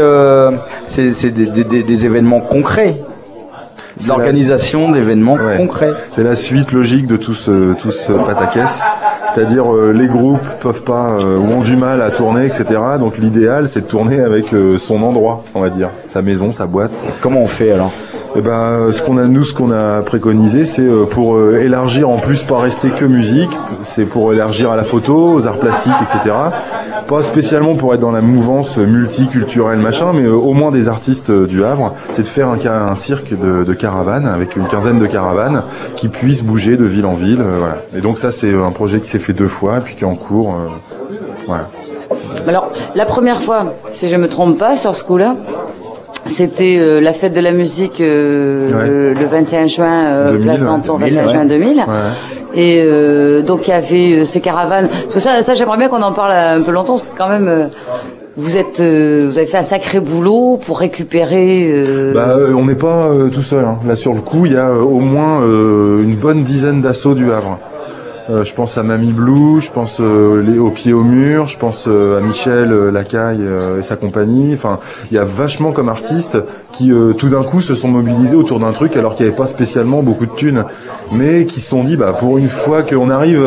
des événements concrets. L'organisation d'événements concrets. C'est la suite logique de tout ce pataquès. C'est-à-dire les groupes peuvent pas ou ont du mal à tourner, etc. Donc l'idéal, c'est de tourner avec son endroit, on va dire, sa maison, sa boîte. Comment on fait alors ? Ce qu'on a préconisé, c'est pour élargir, en plus pas rester que musique, c'est pour élargir à la photo, aux arts plastiques, etc. Pas spécialement pour être dans la mouvance multiculturelle machin, mais au moins des artistes du Havre, c'est de faire un cirque de caravanes, avec une quinzaine de caravanes, qui puissent bouger de ville en ville, voilà. Et donc ça, c'est un projet qui s'est fait 2 fois, et puis qui est en cours, voilà. Alors, la première fois, si je me trompe pas, sur ce coup-là, c'était la fête de la musique le 21 juin, place Danton, 21 juin 2000. Ouais. Et donc il y avait ces caravanes. Parce que ça j'aimerais bien qu'on en parle un peu longtemps, parce que quand même vous avez fait un sacré boulot pour récupérer. On n'est pas tout seul. Hein. Là sur le coup, il y a au moins une bonne dizaine d'assauts du Havre. Je pense à Mamie Blue, je pense au pied au mur, je pense à Michel Lacaille et sa compagnie. Enfin, il y a vachement comme artistes qui tout d'un coup se sont mobilisés autour d'un truc alors qu'il n'y avait pas spécialement beaucoup de thunes, mais qui se sont dit pour une fois qu'on arrive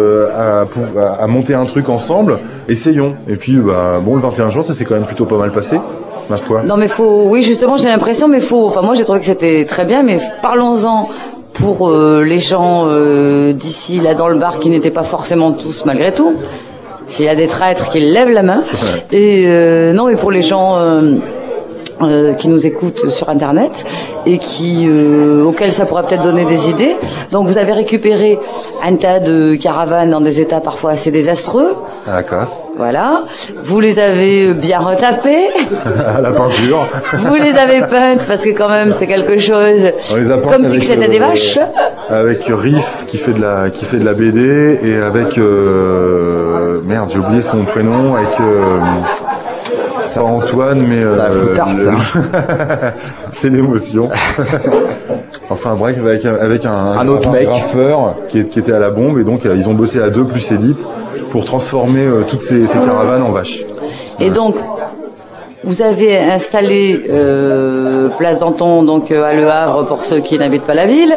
à monter un truc ensemble, essayons. Et puis le 21 juin, ça s'est quand même plutôt pas mal passé. Ma foi. Non mais justement j'ai l'impression, moi j'ai trouvé que c'était très bien, mais parlons-en pour les gens d'ici, là dans le bar, qui n'étaient pas forcément tous malgré tout. S'il y a des traîtres, qu'ils lèvent la main. Et non, mais pour les gens qui nous écoutent sur Internet et auxquels ça pourrait peut-être donner des idées. Donc vous avez récupéré un tas de caravanes dans des états parfois assez désastreux. À la casse. Voilà. Vous les avez bien retapés. À la peinture. Vous les avez peintes parce que quand même c'est quelque chose. On les a peintes comme si c'était des vaches. Avec Riff qui fait de la BD et avec merde, j'ai oublié son prénom, avec pas Antoine, mais ça fout tarte, ça. C'est l'émotion. Enfin bref, avec un autre mec, graffeur qui était à la bombe, et donc ils ont bossé à 2 plus Edith pour transformer toutes ces caravanes en vaches. Et donc vous avez installé place Danton, donc à Le Havre pour ceux qui n'habitent pas la ville,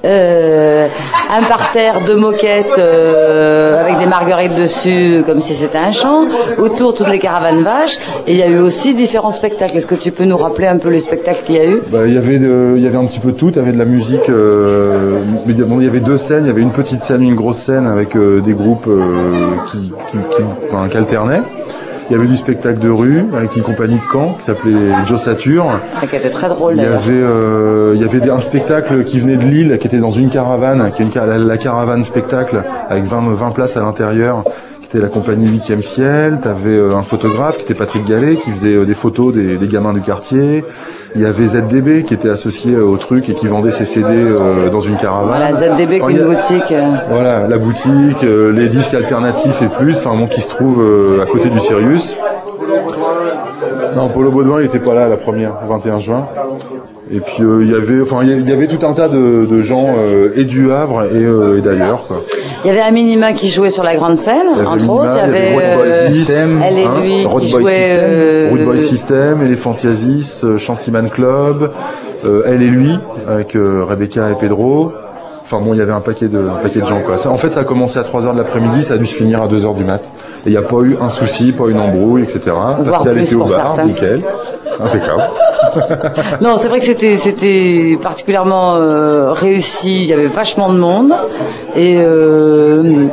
un parterre de moquettes avec des marguerites dessus comme si c'était un champ, autour toutes les caravanes vaches, et il y a eu aussi différents spectacles. Est-ce que tu peux nous rappeler un peu les spectacles qu'il y a eu? Il y avait un petit peu de tout, il y avait de la musique, mais il y avait 2 scènes, il y avait une petite scène, une grosse scène avec des groupes qui alternaient. Il y avait du spectacle de rue avec une compagnie de Caen qui s'appelait Joe Satur. Qui était très drôle. Il y avait un spectacle qui venait de Lille, qui était dans une caravane, qui est la caravane spectacle avec 20 places à l'intérieur. C'était la compagnie 8e ciel. T'avais un photographe qui était Patrick Gallet qui faisait des photos des gamins du quartier. Il y avait ZDB qui était associé au truc et qui vendait ses CD dans une caravane. Voilà, ZDB qui est une boutique. Voilà, la boutique, les disques alternatifs et plus, enfin bon, qui se trouve à côté du Sirius. Non, Polo Baudouin, il était pas là la première, 21 juin. Et puis il y avait tout un tas de gens et du Havre et d'ailleurs quoi. Il y avait un minima qui jouait sur la grande scène, entre autres. Il y avait elle et lui qui jouaient. Road Boy System, Elephantiasis, Shantyman Club, elle et lui avec Rebecca et Pedro. Enfin bon, il y avait un paquet de gens quoi. Ça, en fait, ça a commencé à 3h de l'après-midi, ça a dû se finir à 2h du mat. Et il n'y a pas eu un souci, pas une embrouille, etc. Voire plus était au bar, certains. nickel, impeccable. Non, c'est vrai que c'était particulièrement réussi. Il y avait vachement de monde et eux,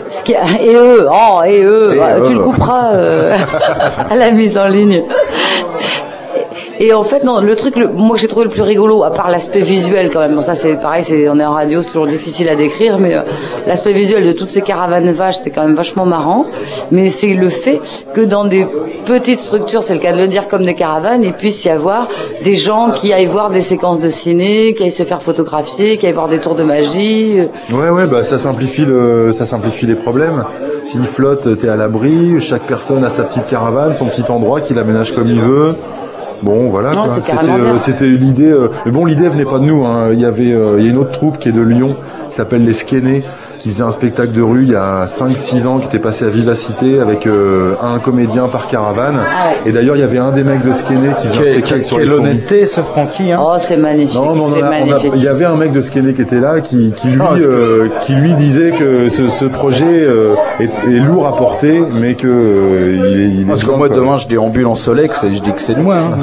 tu le couperas à la mise en ligne. Et en fait, non, le truc, moi j'ai trouvé le plus rigolo, à part l'aspect visuel quand même. Bon, ça c'est pareil, on est en radio, c'est toujours difficile à décrire, mais l'aspect visuel de toutes ces caravanes vaches, c'est quand même vachement marrant. Mais c'est le fait que dans des petites structures, c'est le cas de le dire, comme des caravanes, il puisse y avoir des gens qui aillent voir des séquences de ciné, qui aillent se faire photographier, qui aillent voir des tours de magie. Ouais, bah ça simplifie les problèmes. S'il flotte, t'es à l'abri. Chaque personne a sa petite caravane, son petit endroit qu'il aménage comme il veut. Bon, voilà. Non, c'était l'idée. Mais bon, l'idée venait pas de nous. Hein. Il y a une autre troupe qui est de Lyon, qui s'appelle les Skénés, qui faisait un spectacle de rue il y a 5-6 ans, qui était passé à Vivacité avec un comédien par caravane. Ah ouais. Et d'ailleurs, il y a un des mecs de Skénés qui faisait un spectacle sur les fourmis. Quelle honnêteté, ce Francky. Hein. Oh, c'est magnifique. Non, magnifique. Il y avait un mec de Skénés qui était là, qui lui disait que ce projet est lourd à porter, mais que il est. Parce que moi, demain, je déambule en Solex et je dis que c'est de moi. Hein.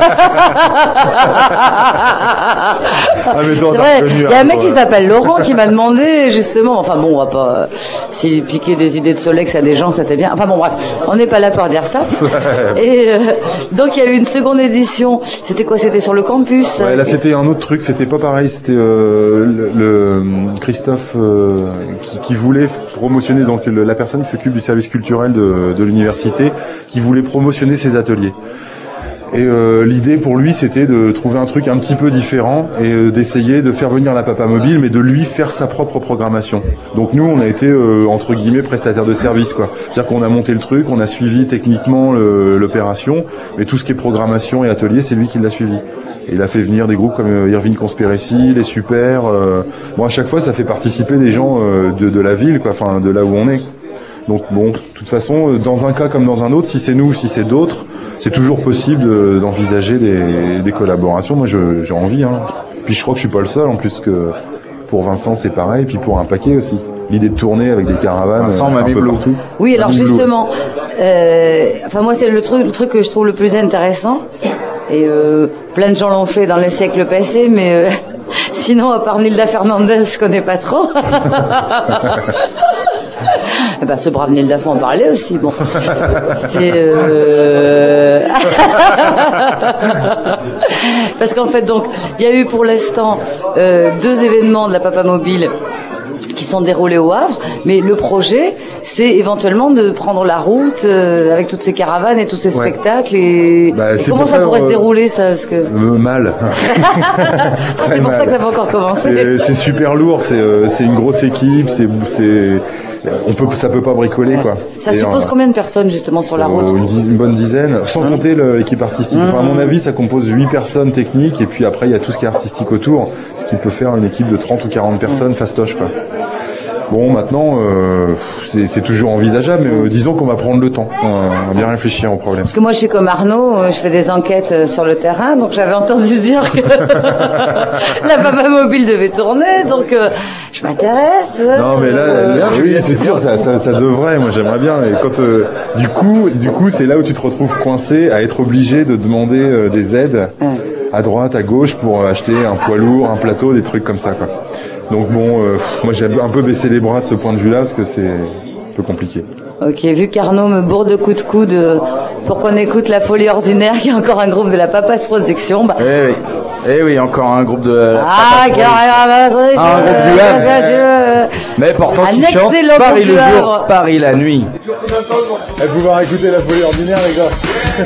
C'est vrai. Il y a un mec qui s'appelle Laurent qui m'a demandé justement. Enfin bon, on va pas. S'il piquait des idées de Solex à des gens, c'était bien. Enfin bon, bref, on n'est pas là pour dire ça. Et donc il y a eu une seconde édition. C'était quoi? C'était sur le campus. Ouais, là c'était un autre truc. C'était pas pareil. C'était le Christophe qui voulait promotionner, donc la personne qui s'occupe du service culturel de l'université, qui voulait promotionner ses ateliers. Et l'idée pour lui, c'était de trouver un truc un petit peu différent et d'essayer de faire venir la Papa Mobile, mais de lui faire sa propre programmation. Donc nous, on a été entre guillemets prestataire de service, quoi. C'est-à-dire qu'on a monté le truc, on a suivi techniquement l'opération, mais tout ce qui est programmation et atelier, c'est lui qui l'a suivi. Et il a fait venir des groupes comme Irvine Conspiracy, les Super. Bon, à chaque fois, ça fait participer des gens de la ville, quoi, enfin de là où on est. Donc bon, de toute façon, dans un cas comme dans un autre, si c'est nous ou si c'est d'autres, c'est toujours possible d'envisager des collaborations. Moi, j'ai envie. Hein. Puis je crois que je suis pas le seul, en plus que pour Vincent, c'est pareil. Puis pour un paquet aussi. L'idée de tourner avec des caravanes un peu partout. Oui, alors justement, enfin moi, c'est le truc que je trouve le plus intéressant. Et plein de gens l'ont fait dans les siècles passés, mais sinon, à part Nilda Fernandez, je connais pas trop. Eh ben, ce brave Nilda faut en parler aussi. Bon, c'est parce qu'en fait, donc, il y a eu pour l'instant 2 événements de la Papa Mobile qui sont déroulés au Havre, mais le projet, c'est éventuellement de prendre la route avec toutes ces caravanes et tous ces spectacles. Et comment ça pourrait se dérouler, ça, parce que mal. C'est pour ça que ça va encore commencer. C'est super lourd. C'est une grosse équipe. Ça peut pas bricoler, quoi. Ça suppose combien de personnes justement sur la route? Une bonne dizaine, sans compter l'équipe artistique. Enfin, à mon avis, ça compose 8 personnes techniques, et puis après il y a tout ce qui est artistique autour, ce qui peut faire une équipe de 30 ou 40 personnes fastoche, quoi. Bon, maintenant, c'est toujours envisageable, mais disons qu'on va prendre le temps, on va bien réfléchir au problème. Parce que moi, je suis comme Arnaud, je fais des enquêtes sur le terrain, donc j'avais entendu dire que la Papa Mobile devait tourner, donc je m'intéresse. Non, mais là, oui, c'est sûr, ça devrait. Moi, j'aimerais bien. Et quand, du coup, c'est là où tu te retrouves coincé à être obligé de demander des aides à droite, à gauche pour acheter un poids lourd, un plateau, des trucs comme ça, quoi. Donc bon, moi j'ai un peu baissé les bras de ce point de vue-là parce que c'est un peu compliqué. Ok, vu qu'Arnaud me bourre de coups de coude pour qu'on écoute La Folie Ordinaire, qui est encore un groupe de la Papa's Production. Bah... Eh oui, encore un groupe de... Ah, carrément, un groupe du Havre. Mais pourtant, qui chante Paris le jour, Paris la nuit. Pouvoir écouter La Folie Ordinaire, les gars.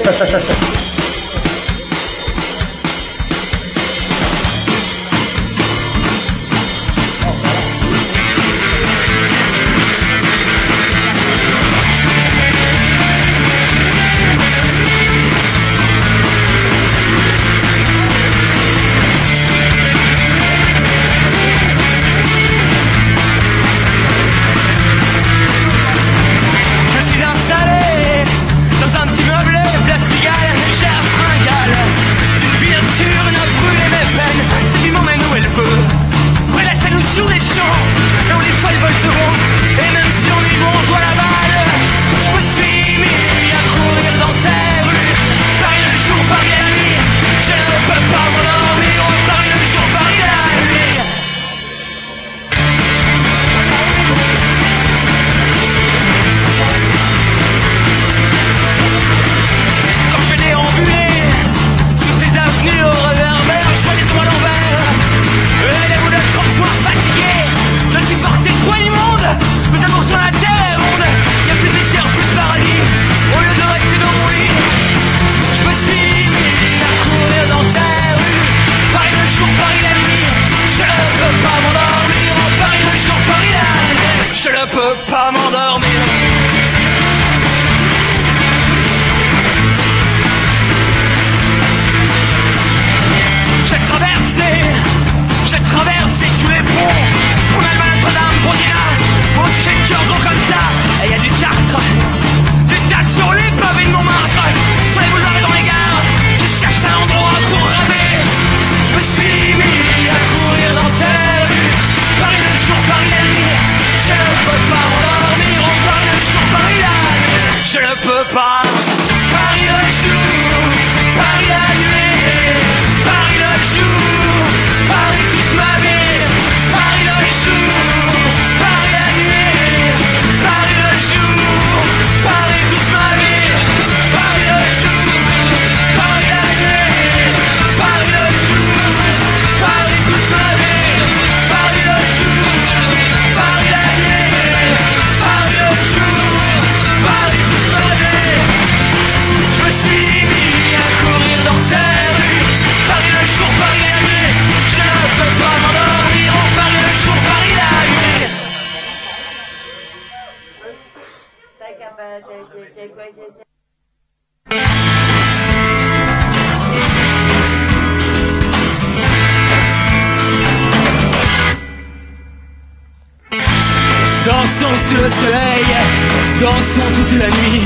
Dansons sous le soleil, dansons toute la nuit.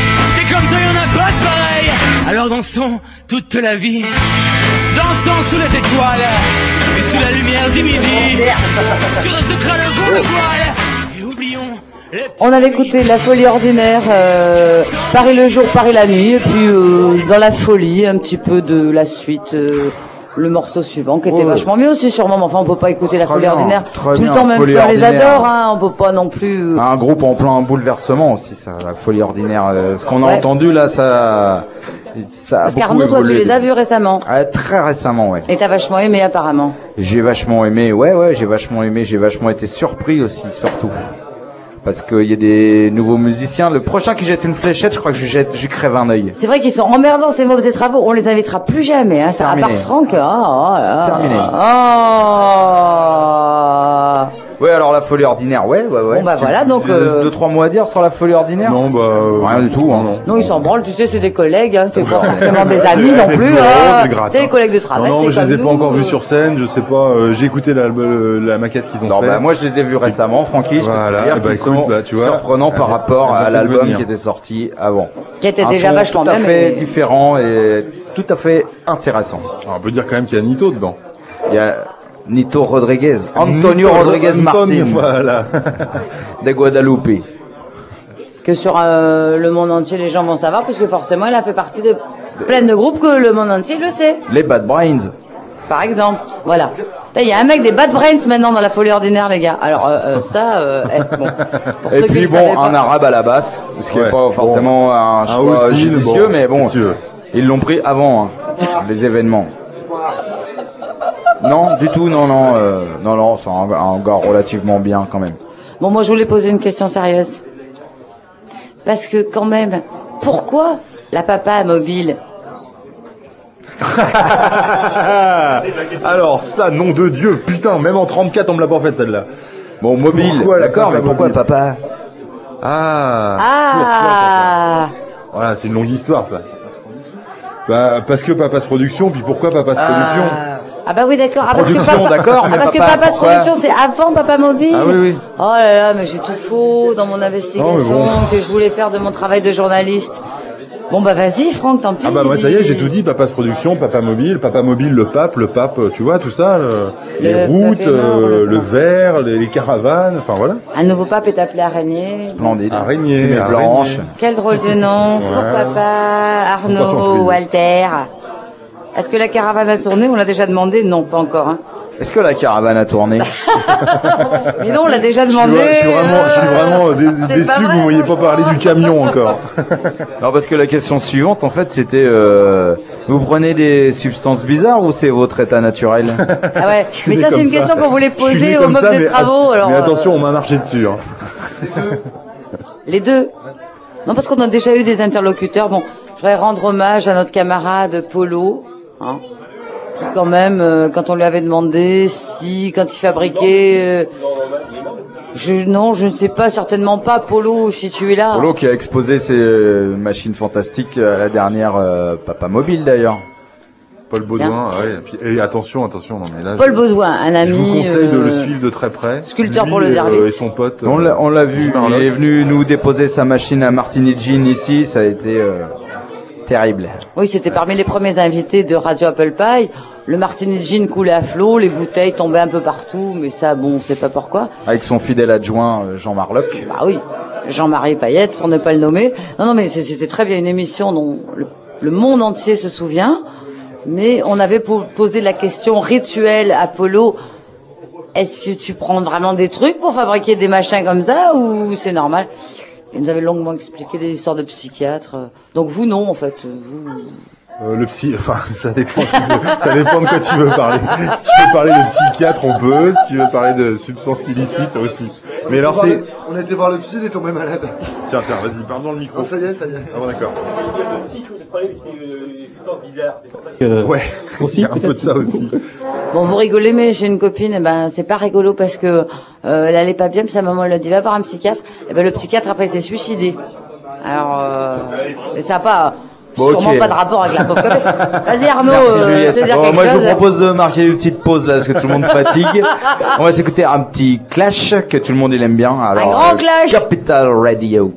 Et comme toi y'en a pas de pareil, alors dansons toute la vie. Dansons sous les étoiles et sous la lumière du midi. Sur un secret le vent de voile. Et oublions les... On avait écouté La Folie Ordinaire, Paris le jour, Paris la nuit, et puis dans la folie, un petit peu de la suite. Le morceau suivant qui était vachement mieux aussi sûrement, mais enfin on peut pas écouter La Folie Ordinaire tout le temps, même si on les adore, hein, on peut pas non plus... Un groupe en plein bouleversement aussi, ça, La Folie Ordinaire. Ce qu'on a entendu là, ça Parce qu'Arnaud, toi tu les as vus récemment. Très récemment, ouais. Et t'as vachement aimé apparemment. J'ai vachement aimé, ouais, j'ai vachement aimé, j'ai vachement été surpris aussi, surtout. Parce qu'il y a des nouveaux musiciens. Le prochain qui jette une fléchette, je crois que je crève un œil. C'est vrai qu'ils sont emmerdants ces Mobs et Travaux. On les invitera plus jamais, hein. Ça, à part Franck. Terminé. Ouais, alors La Folie Ordinaire, ouais. Bon bah voilà, donc... 2-3 mots à dire sur La Folie Ordinaire? Non, rien du tout, hein. Non, ils s'en branlent, tu sais, c'est des collègues, hein. C'est pas forcément des amis non plus, c'est des collègues de travail. Non, je les ai pas encore vus sur scène, je sais pas, j'ai écouté la maquette qu'ils ont fait. Bah moi je les ai vus récemment, Francky, voilà, tu vois, surprenant par rapport à l'album qui était sorti avant. Qui était déjà vachement bien. Tout à fait différent et tout à fait intéressant. Alors, on peut dire quand même qu'il y a Nito dedans. Il y a Nito Rodriguez, Antonio Rodriguez Martin, voilà, de Guadalupe. Que sur le monde entier les gens vont savoir, puisque forcément il a fait partie de plein de groupes que le monde entier le sait. Les Bad Brains. Par exemple, voilà. Il y a un mec des Bad Brains maintenant dans la folie ordinaire, les gars. Alors bon. Et puis bon, un arabe à la basse, ce qui n'est pas forcément un choix judicieux, mais bon, ils l'ont pris avant les événements. Non, du tout, non, c'est un gars relativement bien quand même. Bon, moi je voulais poser une question sérieuse. Parce que quand même, pourquoi la papa mobile? Alors ça, nom de Dieu, putain, même en 34 on me l'a pas fait celle-là. Bon, mobile, d'accord, mais pourquoi papa? Voilà, c'est une longue histoire ça. Bah parce que Papa's Production, puis pourquoi Papa's Production? Ah bah oui, d'accord. Parce que Papa's Production, c'est avant Papa Mobile. Ah oui. Oh là là, mais j'ai tout faux dans mon investigation que je voulais faire de mon travail de journaliste. Bon bah vas-y, Franck, tant pis. Ah bah moi ça y est, j'ai tout dit. Papa's Production, Papa Mobile, le pape, tu vois, tout ça, les routes, le verre, les caravanes, enfin voilà. Un nouveau pape est appelé Araignée. Splendide. Araignée, blanche. Quel drôle de nom. Pourquoi pas Arnaud, Walter. Est-ce que la caravane a tourné? On l'a déjà demandé? Non, pas encore. Est-ce que la caravane a tourné? Mais non, on l'a déjà demandé. Je suis vraiment déçu que vous ne m'ayez pas parlé du camion encore. Non, parce que la question suivante, en fait, c'était vous prenez des substances bizarres ou c'est votre état naturel? Ah ouais, mais ça c'est une question qu'on voulait poser au mob des travaux. Mais attention, on m'a marché dessus. Les deux. Non, parce qu'on a déjà eu des interlocuteurs. Bon, je voudrais rendre hommage à notre camarade Polo. Qui quand même, quand on lui avait demandé si, quand il fabriquait, je ne sais pas, certainement pas Polo, si tu es là. Polo qui a exposé ses machines fantastiques à la dernière Papa Mobile d'ailleurs. Paul Baudouin, et attention, non mais là. Paul Baudouin, un ami. Je vous conseille de le suivre de très près. Sculpteur pour le dire vite. Et son pote. On l'a vu, il est venu nous déposer sa machine à Martini Jean ici, ça a été terrible. Oui, c'était parmi les premiers invités de Radio Apple Pie. Le Martini Jean coulait à flot, les bouteilles tombaient un peu partout, mais ça, bon, on sait pas pourquoi. Avec son fidèle adjoint, Jean Marloc. Bah oui, Jean-Marie Payette, pour ne pas le nommer. Non, mais c'était très bien une émission dont le monde entier se souvient. Mais on avait posé la question rituelle à Polo. Est-ce que tu prends vraiment des trucs pour fabriquer des machins comme ça ou c'est normal? Il nous avait longuement expliqué des histoires de psychiatres. Donc vous, non, en fait. Le psy, enfin, ça dépend de quoi tu veux parler. Si tu veux parler de psychiatre, on peut. Si tu veux parler de substances illicites, aussi. Mais alors On a été voir le psy, il est tombé malade. Tiens, vas-y, parle dans le micro. Oh, ça y est. Ah bon, d'accord. Le psy, le problème, c'est les substances bizarres. C'est pour ça que... Ouais, aussi, il y a un peu de ça aussi. Bon, vous rigolez, mais j'ai une copine, et ben, c'est pas rigolo parce que, elle allait pas bien, puis sa maman elle a dit, va voir un psychiatre. Et ben, le psychiatre, après, s'est suicidé. Alors, mais ça a pas, sûrement pas de rapport avec la pauvre copine. Vas-y, Arnaud, tu veux dire quelque moi, chose? je vous propose de marquer une petite pause, là, parce que tout le monde fatigue. On va s'écouter un petit clash que tout le monde, il aime bien. Alors, un grand clash! Capital Radio.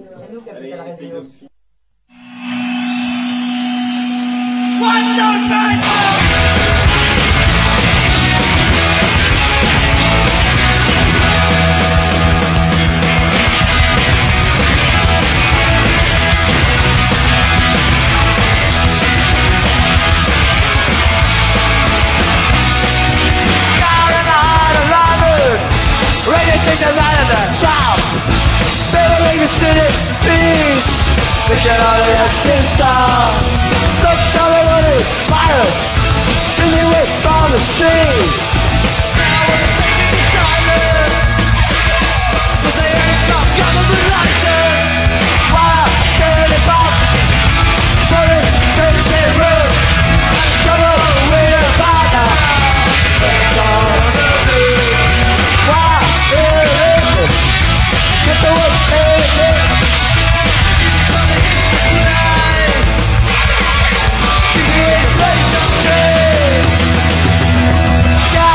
Get all the action star. Look, tell me what is virus. Bring me away from the street. Now we're thinking silent. But they ain't got government license. Why can't it pop? Put it in the same room. Come on, we're about now. It's gonna be. Why is it? Get the wood, hey. God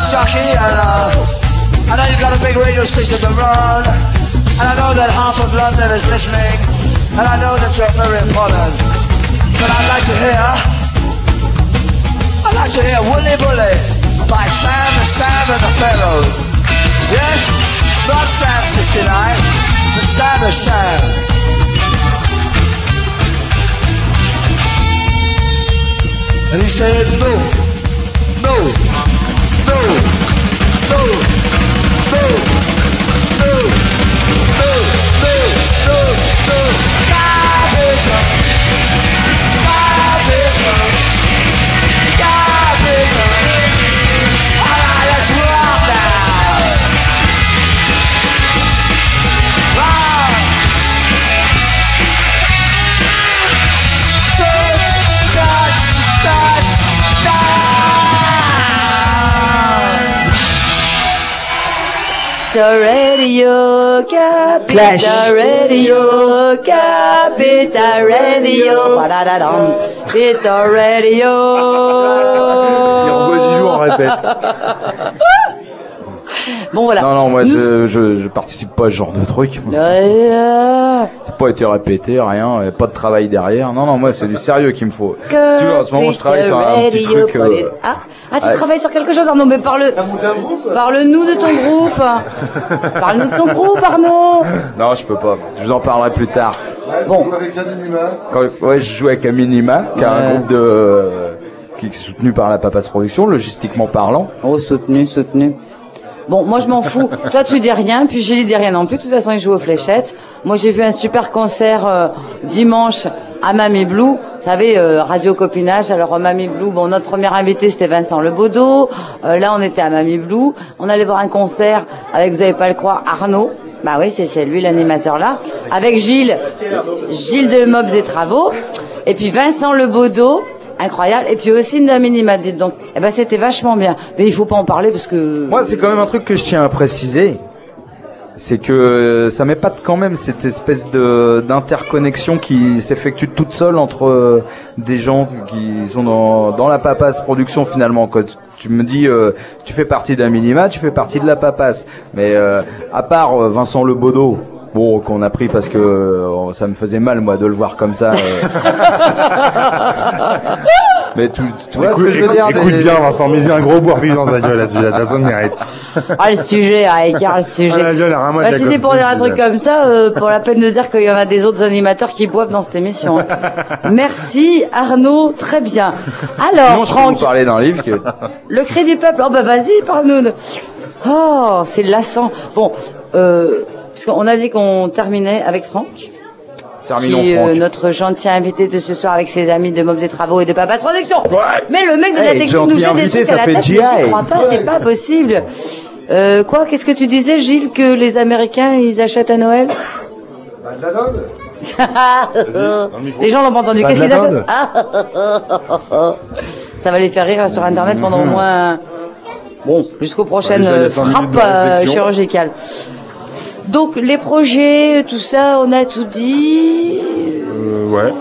Nagasaki, and I know you've got a big radio station to run, and I know that half of London is listening, and I know that you're very important. But I'd like to hear Wooly Bully by Sam and the Pharaohs. Yes, not Sam 69, but Sam is Sam. And he said, no, no, no, no, no, no, no, no, no, no, Garbism, Garbism, Garbism. All right, let's rock now. Rock. Capital Radio, Capital Radio, Capital Radio, badadadam, Capital Radio. Il envoie Gilou en répète. Bon voilà. Non, moi je participe pas à ce genre de truc. C'est pas été répété, rien, pas de travail derrière. Non, moi c'est du sérieux qu'il me faut. Si tu veux, en ce moment je travaille sur un petit truc. Tu travailles sur quelque chose, Arnaud, mais parle-nous de ton groupe. Parle-nous de ton groupe, Arnaud. Non, je peux pas. Je vous en parlerai plus tard. Bon. Tu joues avec Aminima. Ouais, je joue avec Aminima, qui est un groupe qui est soutenu par la Papace Production, logistiquement parlant. Oh, soutenu. Bon, moi je m'en fous. Toi tu dis rien, puis Gilles dit rien non plus. De toute façon, il joue aux fléchettes. Moi j'ai vu un super concert dimanche à Mamie Blue. Vous savez, Radio Copinage. Alors Mamie Blue, bon, notre premier invité c'était Vincent Lebaudot. Là on était à Mamie Blue. On allait voir un concert avec, vous allez pas le croire, Arnaud. Bah oui, c'est lui l'animateur là. Avec Gilles de Mobs et Travaux. Et puis Vincent Lebaudot. Incroyable. Et puis aussi une Aminima, dites donc. Eh ben, c'était vachement bien. Mais il faut pas en parler parce que... Moi, c'est quand même un truc que je tiens à préciser. C'est que ça m'épate quand même cette espèce d'interconnexion qui s'effectue toute seule entre des gens qui sont dans la Papace Production finalement. Quand tu me dis, tu fais partie d'Aminima, tu fais partie de la Papace. Mais à part Vincent Lebaudot, bon, qu'on a pris parce que ça me faisait mal, moi, de le voir comme ça. Mais tu vois ce que je veux dire. Écoute bien, Vincent, mets-y un gros boire dans sa gueule, là, celui-là, de toute façon, il mérite. Ah, le sujet, écart le sujet. Ah, la gueule, si c'est pour dire un truc comme ça, pour la peine de dire qu'il y en a des autres animateurs qui boivent dans cette émission. Merci, Arnaud, très bien. Alors, non, Franck. Je peux vous parler d'un livre que... Le Cri du Peuple. Oh, bah, vas-y, parle-nous. Oh, c'est lassant. Bon, puisqu'on a dit qu'on terminait avec Franck. Terminons, qui Franck. Notre gentil invité de ce soir avec ses amis de Mobs et Travaux et de Papace Production. Ouais. Mais le mec de la technique nous jette des trucs à la tête, mais j'y crois pas, c'est pas possible. Quoi, qu'est-ce que tu disais, Gilles, que les Américains, ils achètent à Noël? Bah, de la donne. Les gens l'ont pas entendu. Qu'est-ce qu'ils achètent? Ça va les faire rire là, sur Internet pendant au moins... Bon, jusqu'aux prochaines frappes chirurgicales. Donc les projets, tout ça, on a tout dit. Ouais.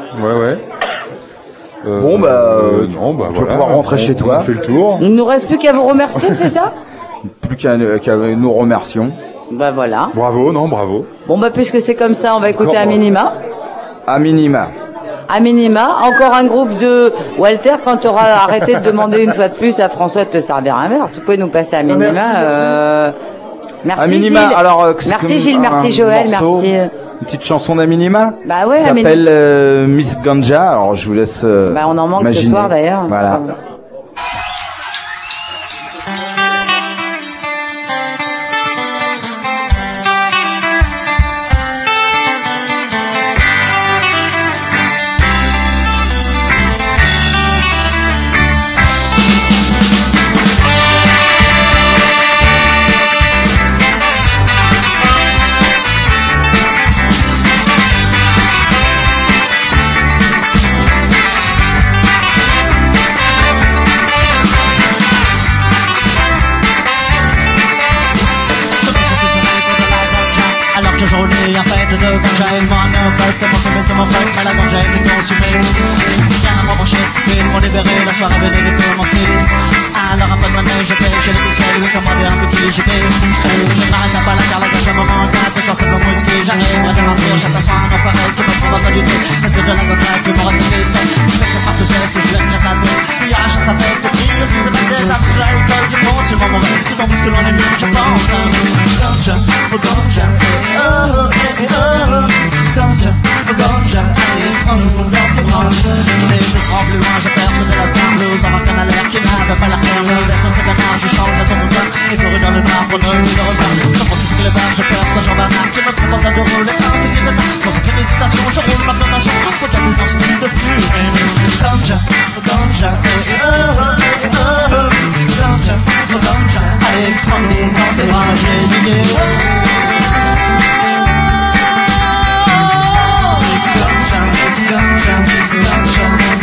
Bon non, voilà. Tu vas pouvoir rentrer chez toi. On fait le tour. Il ne nous reste plus qu'à vous remercier, c'est ça? Plus qu'à nous remercions. Bah voilà. Bravo. Bon bah puisque c'est comme ça, on va écouter Aminima. Aminima, encore un groupe de Walter, quand tu auras arrêté de demander une fois de plus à François de te servir un verre, tu peux nous passer Aminima. Merci Aminima, Gilles. alors, merci Gilles, merci Joël, morceau, merci. Une petite chanson d'Aminima. Bah ouais, ça s'appelle Miss Ganja. Alors je vous laisse. Bah on en manque imaginer. ce soir d'ailleurs. Voilà. Aujourd'hui, en fait, de ganja et moi, ne reste mon fumée, c'est mon frère, mais la ganja est consumée. Rien à m'embrancher, ils m'ont libéré, la soirée venait de commencer. alors un peu de monnaie, je paie chez l'épicier, lui commander un petit GP. Je m'arrête à pas la car la gage à un moment de date, quand c'est pas moi ce qui j'arrive à rentrer, j'aperçois un appareil qui me prend dans du thé. Mais c'est de la contrainte qui m'aura fait tester. Je fais que partout c'est, si je l'aime bien tâter. Si arrache sa fête, et puis aussi c'est parce que ça bouge à l'école du monde, c'est mon mauvais. C'est tant que l'on est mieux, je pense. Ganja, oh ganja, oh oh, ganja, oh ganja, allez, prends-nous dans tes bras. Mais je prends plus loin, j'aperçois de la scandale, par un canalaire qui n'avait pas la terre. Vers ses canards, je change de temps en temps, et couru dans le noir pour ne le revoir. Je prends tout ce que les barres, je perçois Jean-Bernard, qui me propose de rouler un petit peu tard. Sans aucune hésitation, je roule ma plantation, faut qu'elle puisse en style de fumer. Ganja, oh ganja, oh oh, ganja, oh ganja, allez, prends-nous dans tes bras, j'ai l'idée. Miss Ganja, Miss Ganja, Miss Ganja.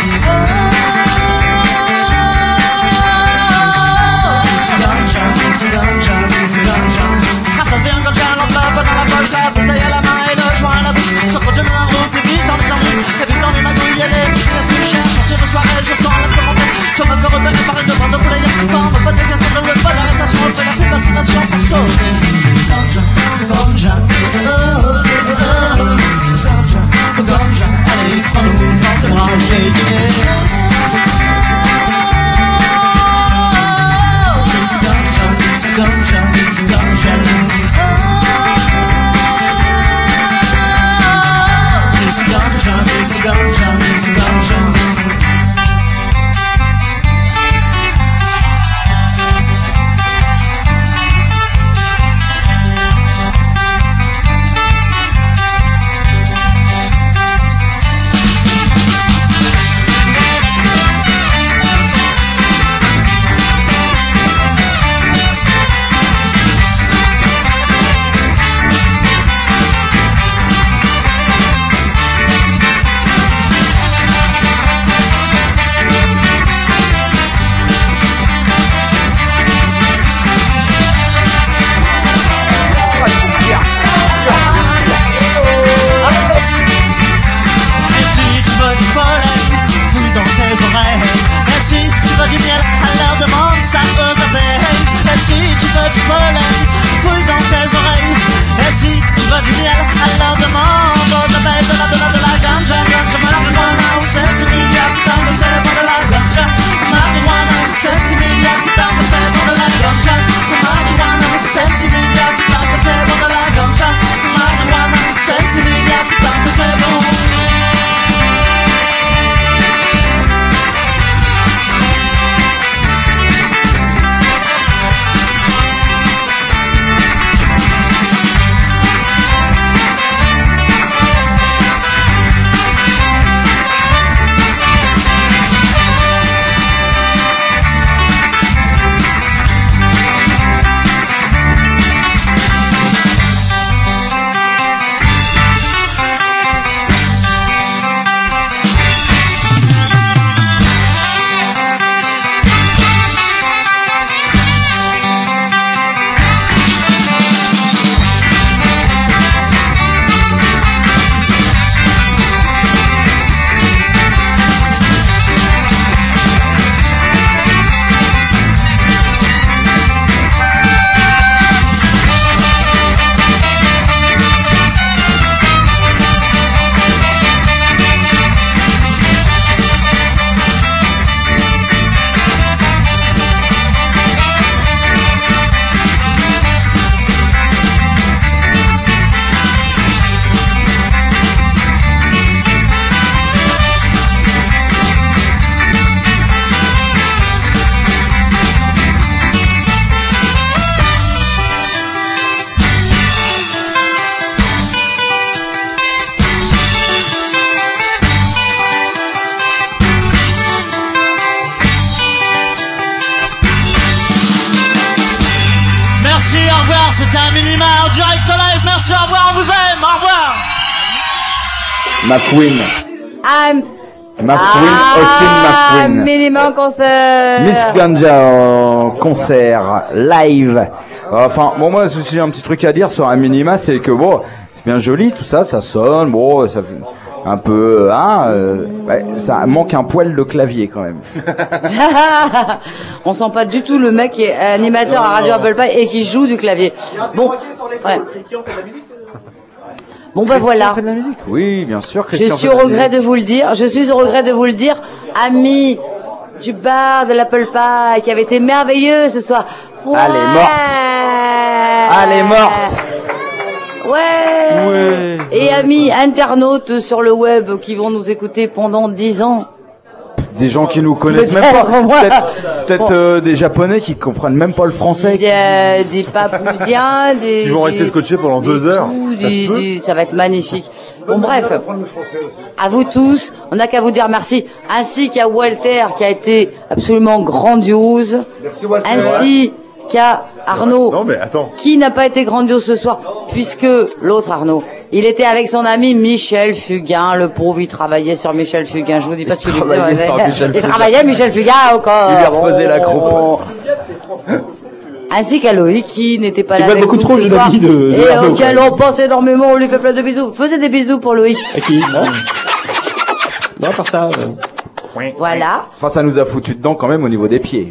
Rassasié un ganja, l'enveloppe dans la poche, la bouteille à la main et le joint à la bouche. Se continue en route, et vite dans les embrouilles, et vite dans les magouilles, et les pièces que je cherche. Sortir de soirée, je sens la commenter. Je me fais repérer par une demande de poulet. Forme pas de question de web, pas d'arrestation, je fais la pulvation pour sauver. Ganja, ganja, ganja, ganja, allez, prends-nous dans tes bras, j'ai dîné. Ganja, ganja, ganja. Miss Ganja, Miss Ganja, Miss Ganja. c'était un minima en direct live. Merci, au revoir, on vous aime, au revoir. Ma queen. Ma queen, Austin McQueen. Minima en concert. Miss Ganja en concert live. Enfin, bon, moi, si j'ai un petit truc à dire sur un minima, c'est que bon, c'est bien joli, tout ça, ça sonne, bon, ça fait... un peu, ça manque un poil de clavier quand même. On sent pas du tout le mec qui est animateur à Radio Apple Pie et qui joue du clavier. Bon, ouais. Bon ben voilà. Fait de la musique. Oui, bien sûr. Je suis au regret de vous le dire. Je suis au regret de vous le dire, amis du bar de l'Apple Pie qui avait été merveilleux ce soir. Ouais. Elle est morte. Elle est morte. Ouais. Et amis internautes sur le web qui vont nous écouter pendant 10 ans. Des gens qui nous connaissent même pas. Peut-être des Japonais qui comprennent même pas le français. Des Papousiens, des... Qui vont rester scotchés pendant 2 heures. Ça va être magnifique. Bon bref, à vous tous, on n'a qu'à vous dire merci, ainsi qu'à Walter qui a été absolument grandiose. Merci Walter. Ainsi qu'à Arnaud, non, mais attends. Qui n'a pas été grandiose ce soir, puisque l'autre Arnaud, il était avec son ami Michel Fugain, le pauvre, il travaillait sur Michel Fugain, je vous dis pas ce qu'il faisait. Il travaillait Michel Fugain encore. Il lui refaisait la croupe. Ainsi qu'à Loïc, qui n'était pas là. Il va beaucoup trop, je l'ai dit, et auquel on pense énormément, on lui fait plein de bisous. Faisez des bisous pour Loïc. À qui? Non, par ça. Voilà. Enfin, ça nous a foutu dedans quand même au niveau des pieds.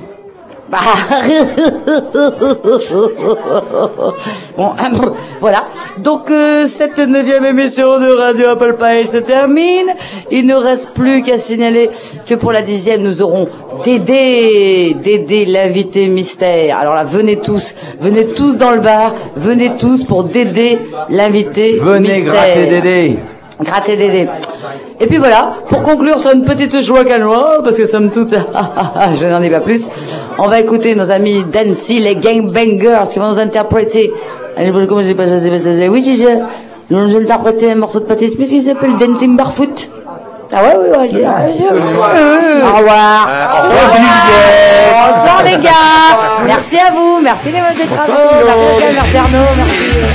Bon, voilà. Donc cette 9e émission de Radio Apple Pie se termine. Il ne reste plus qu'à signaler que pour la 10e, nous aurons Dédé, l'invité mystère. Alors là, venez tous dans le bar, venez tous pour Dédé, l'invité mystère. Venez gratter Dédé. Et puis voilà, pour conclure sur une petite joie canoise, parce que somme toute, je n'en ai pas plus, on va écouter nos amis Dancy, les Gangbangers, qui vont nous interpréter. Allez, comment j'ai pas ça, oui, ils vont nous interpréter un morceau de Patti Smith qui s'appelle Dancing Barefoot. Ah ouais, au revoir. Au revoir, Juliette. Bonsoir les gars. Merci à vous, merci les mecs d'être avec. Merci Arnaud, merci.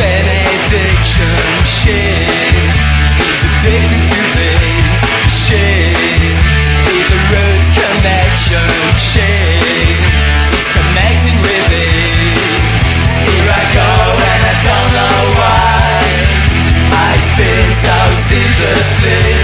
Addicted to me, shit is a root connection, shit is connected with it. Here I go and I don't know why I spin so ceaselessly.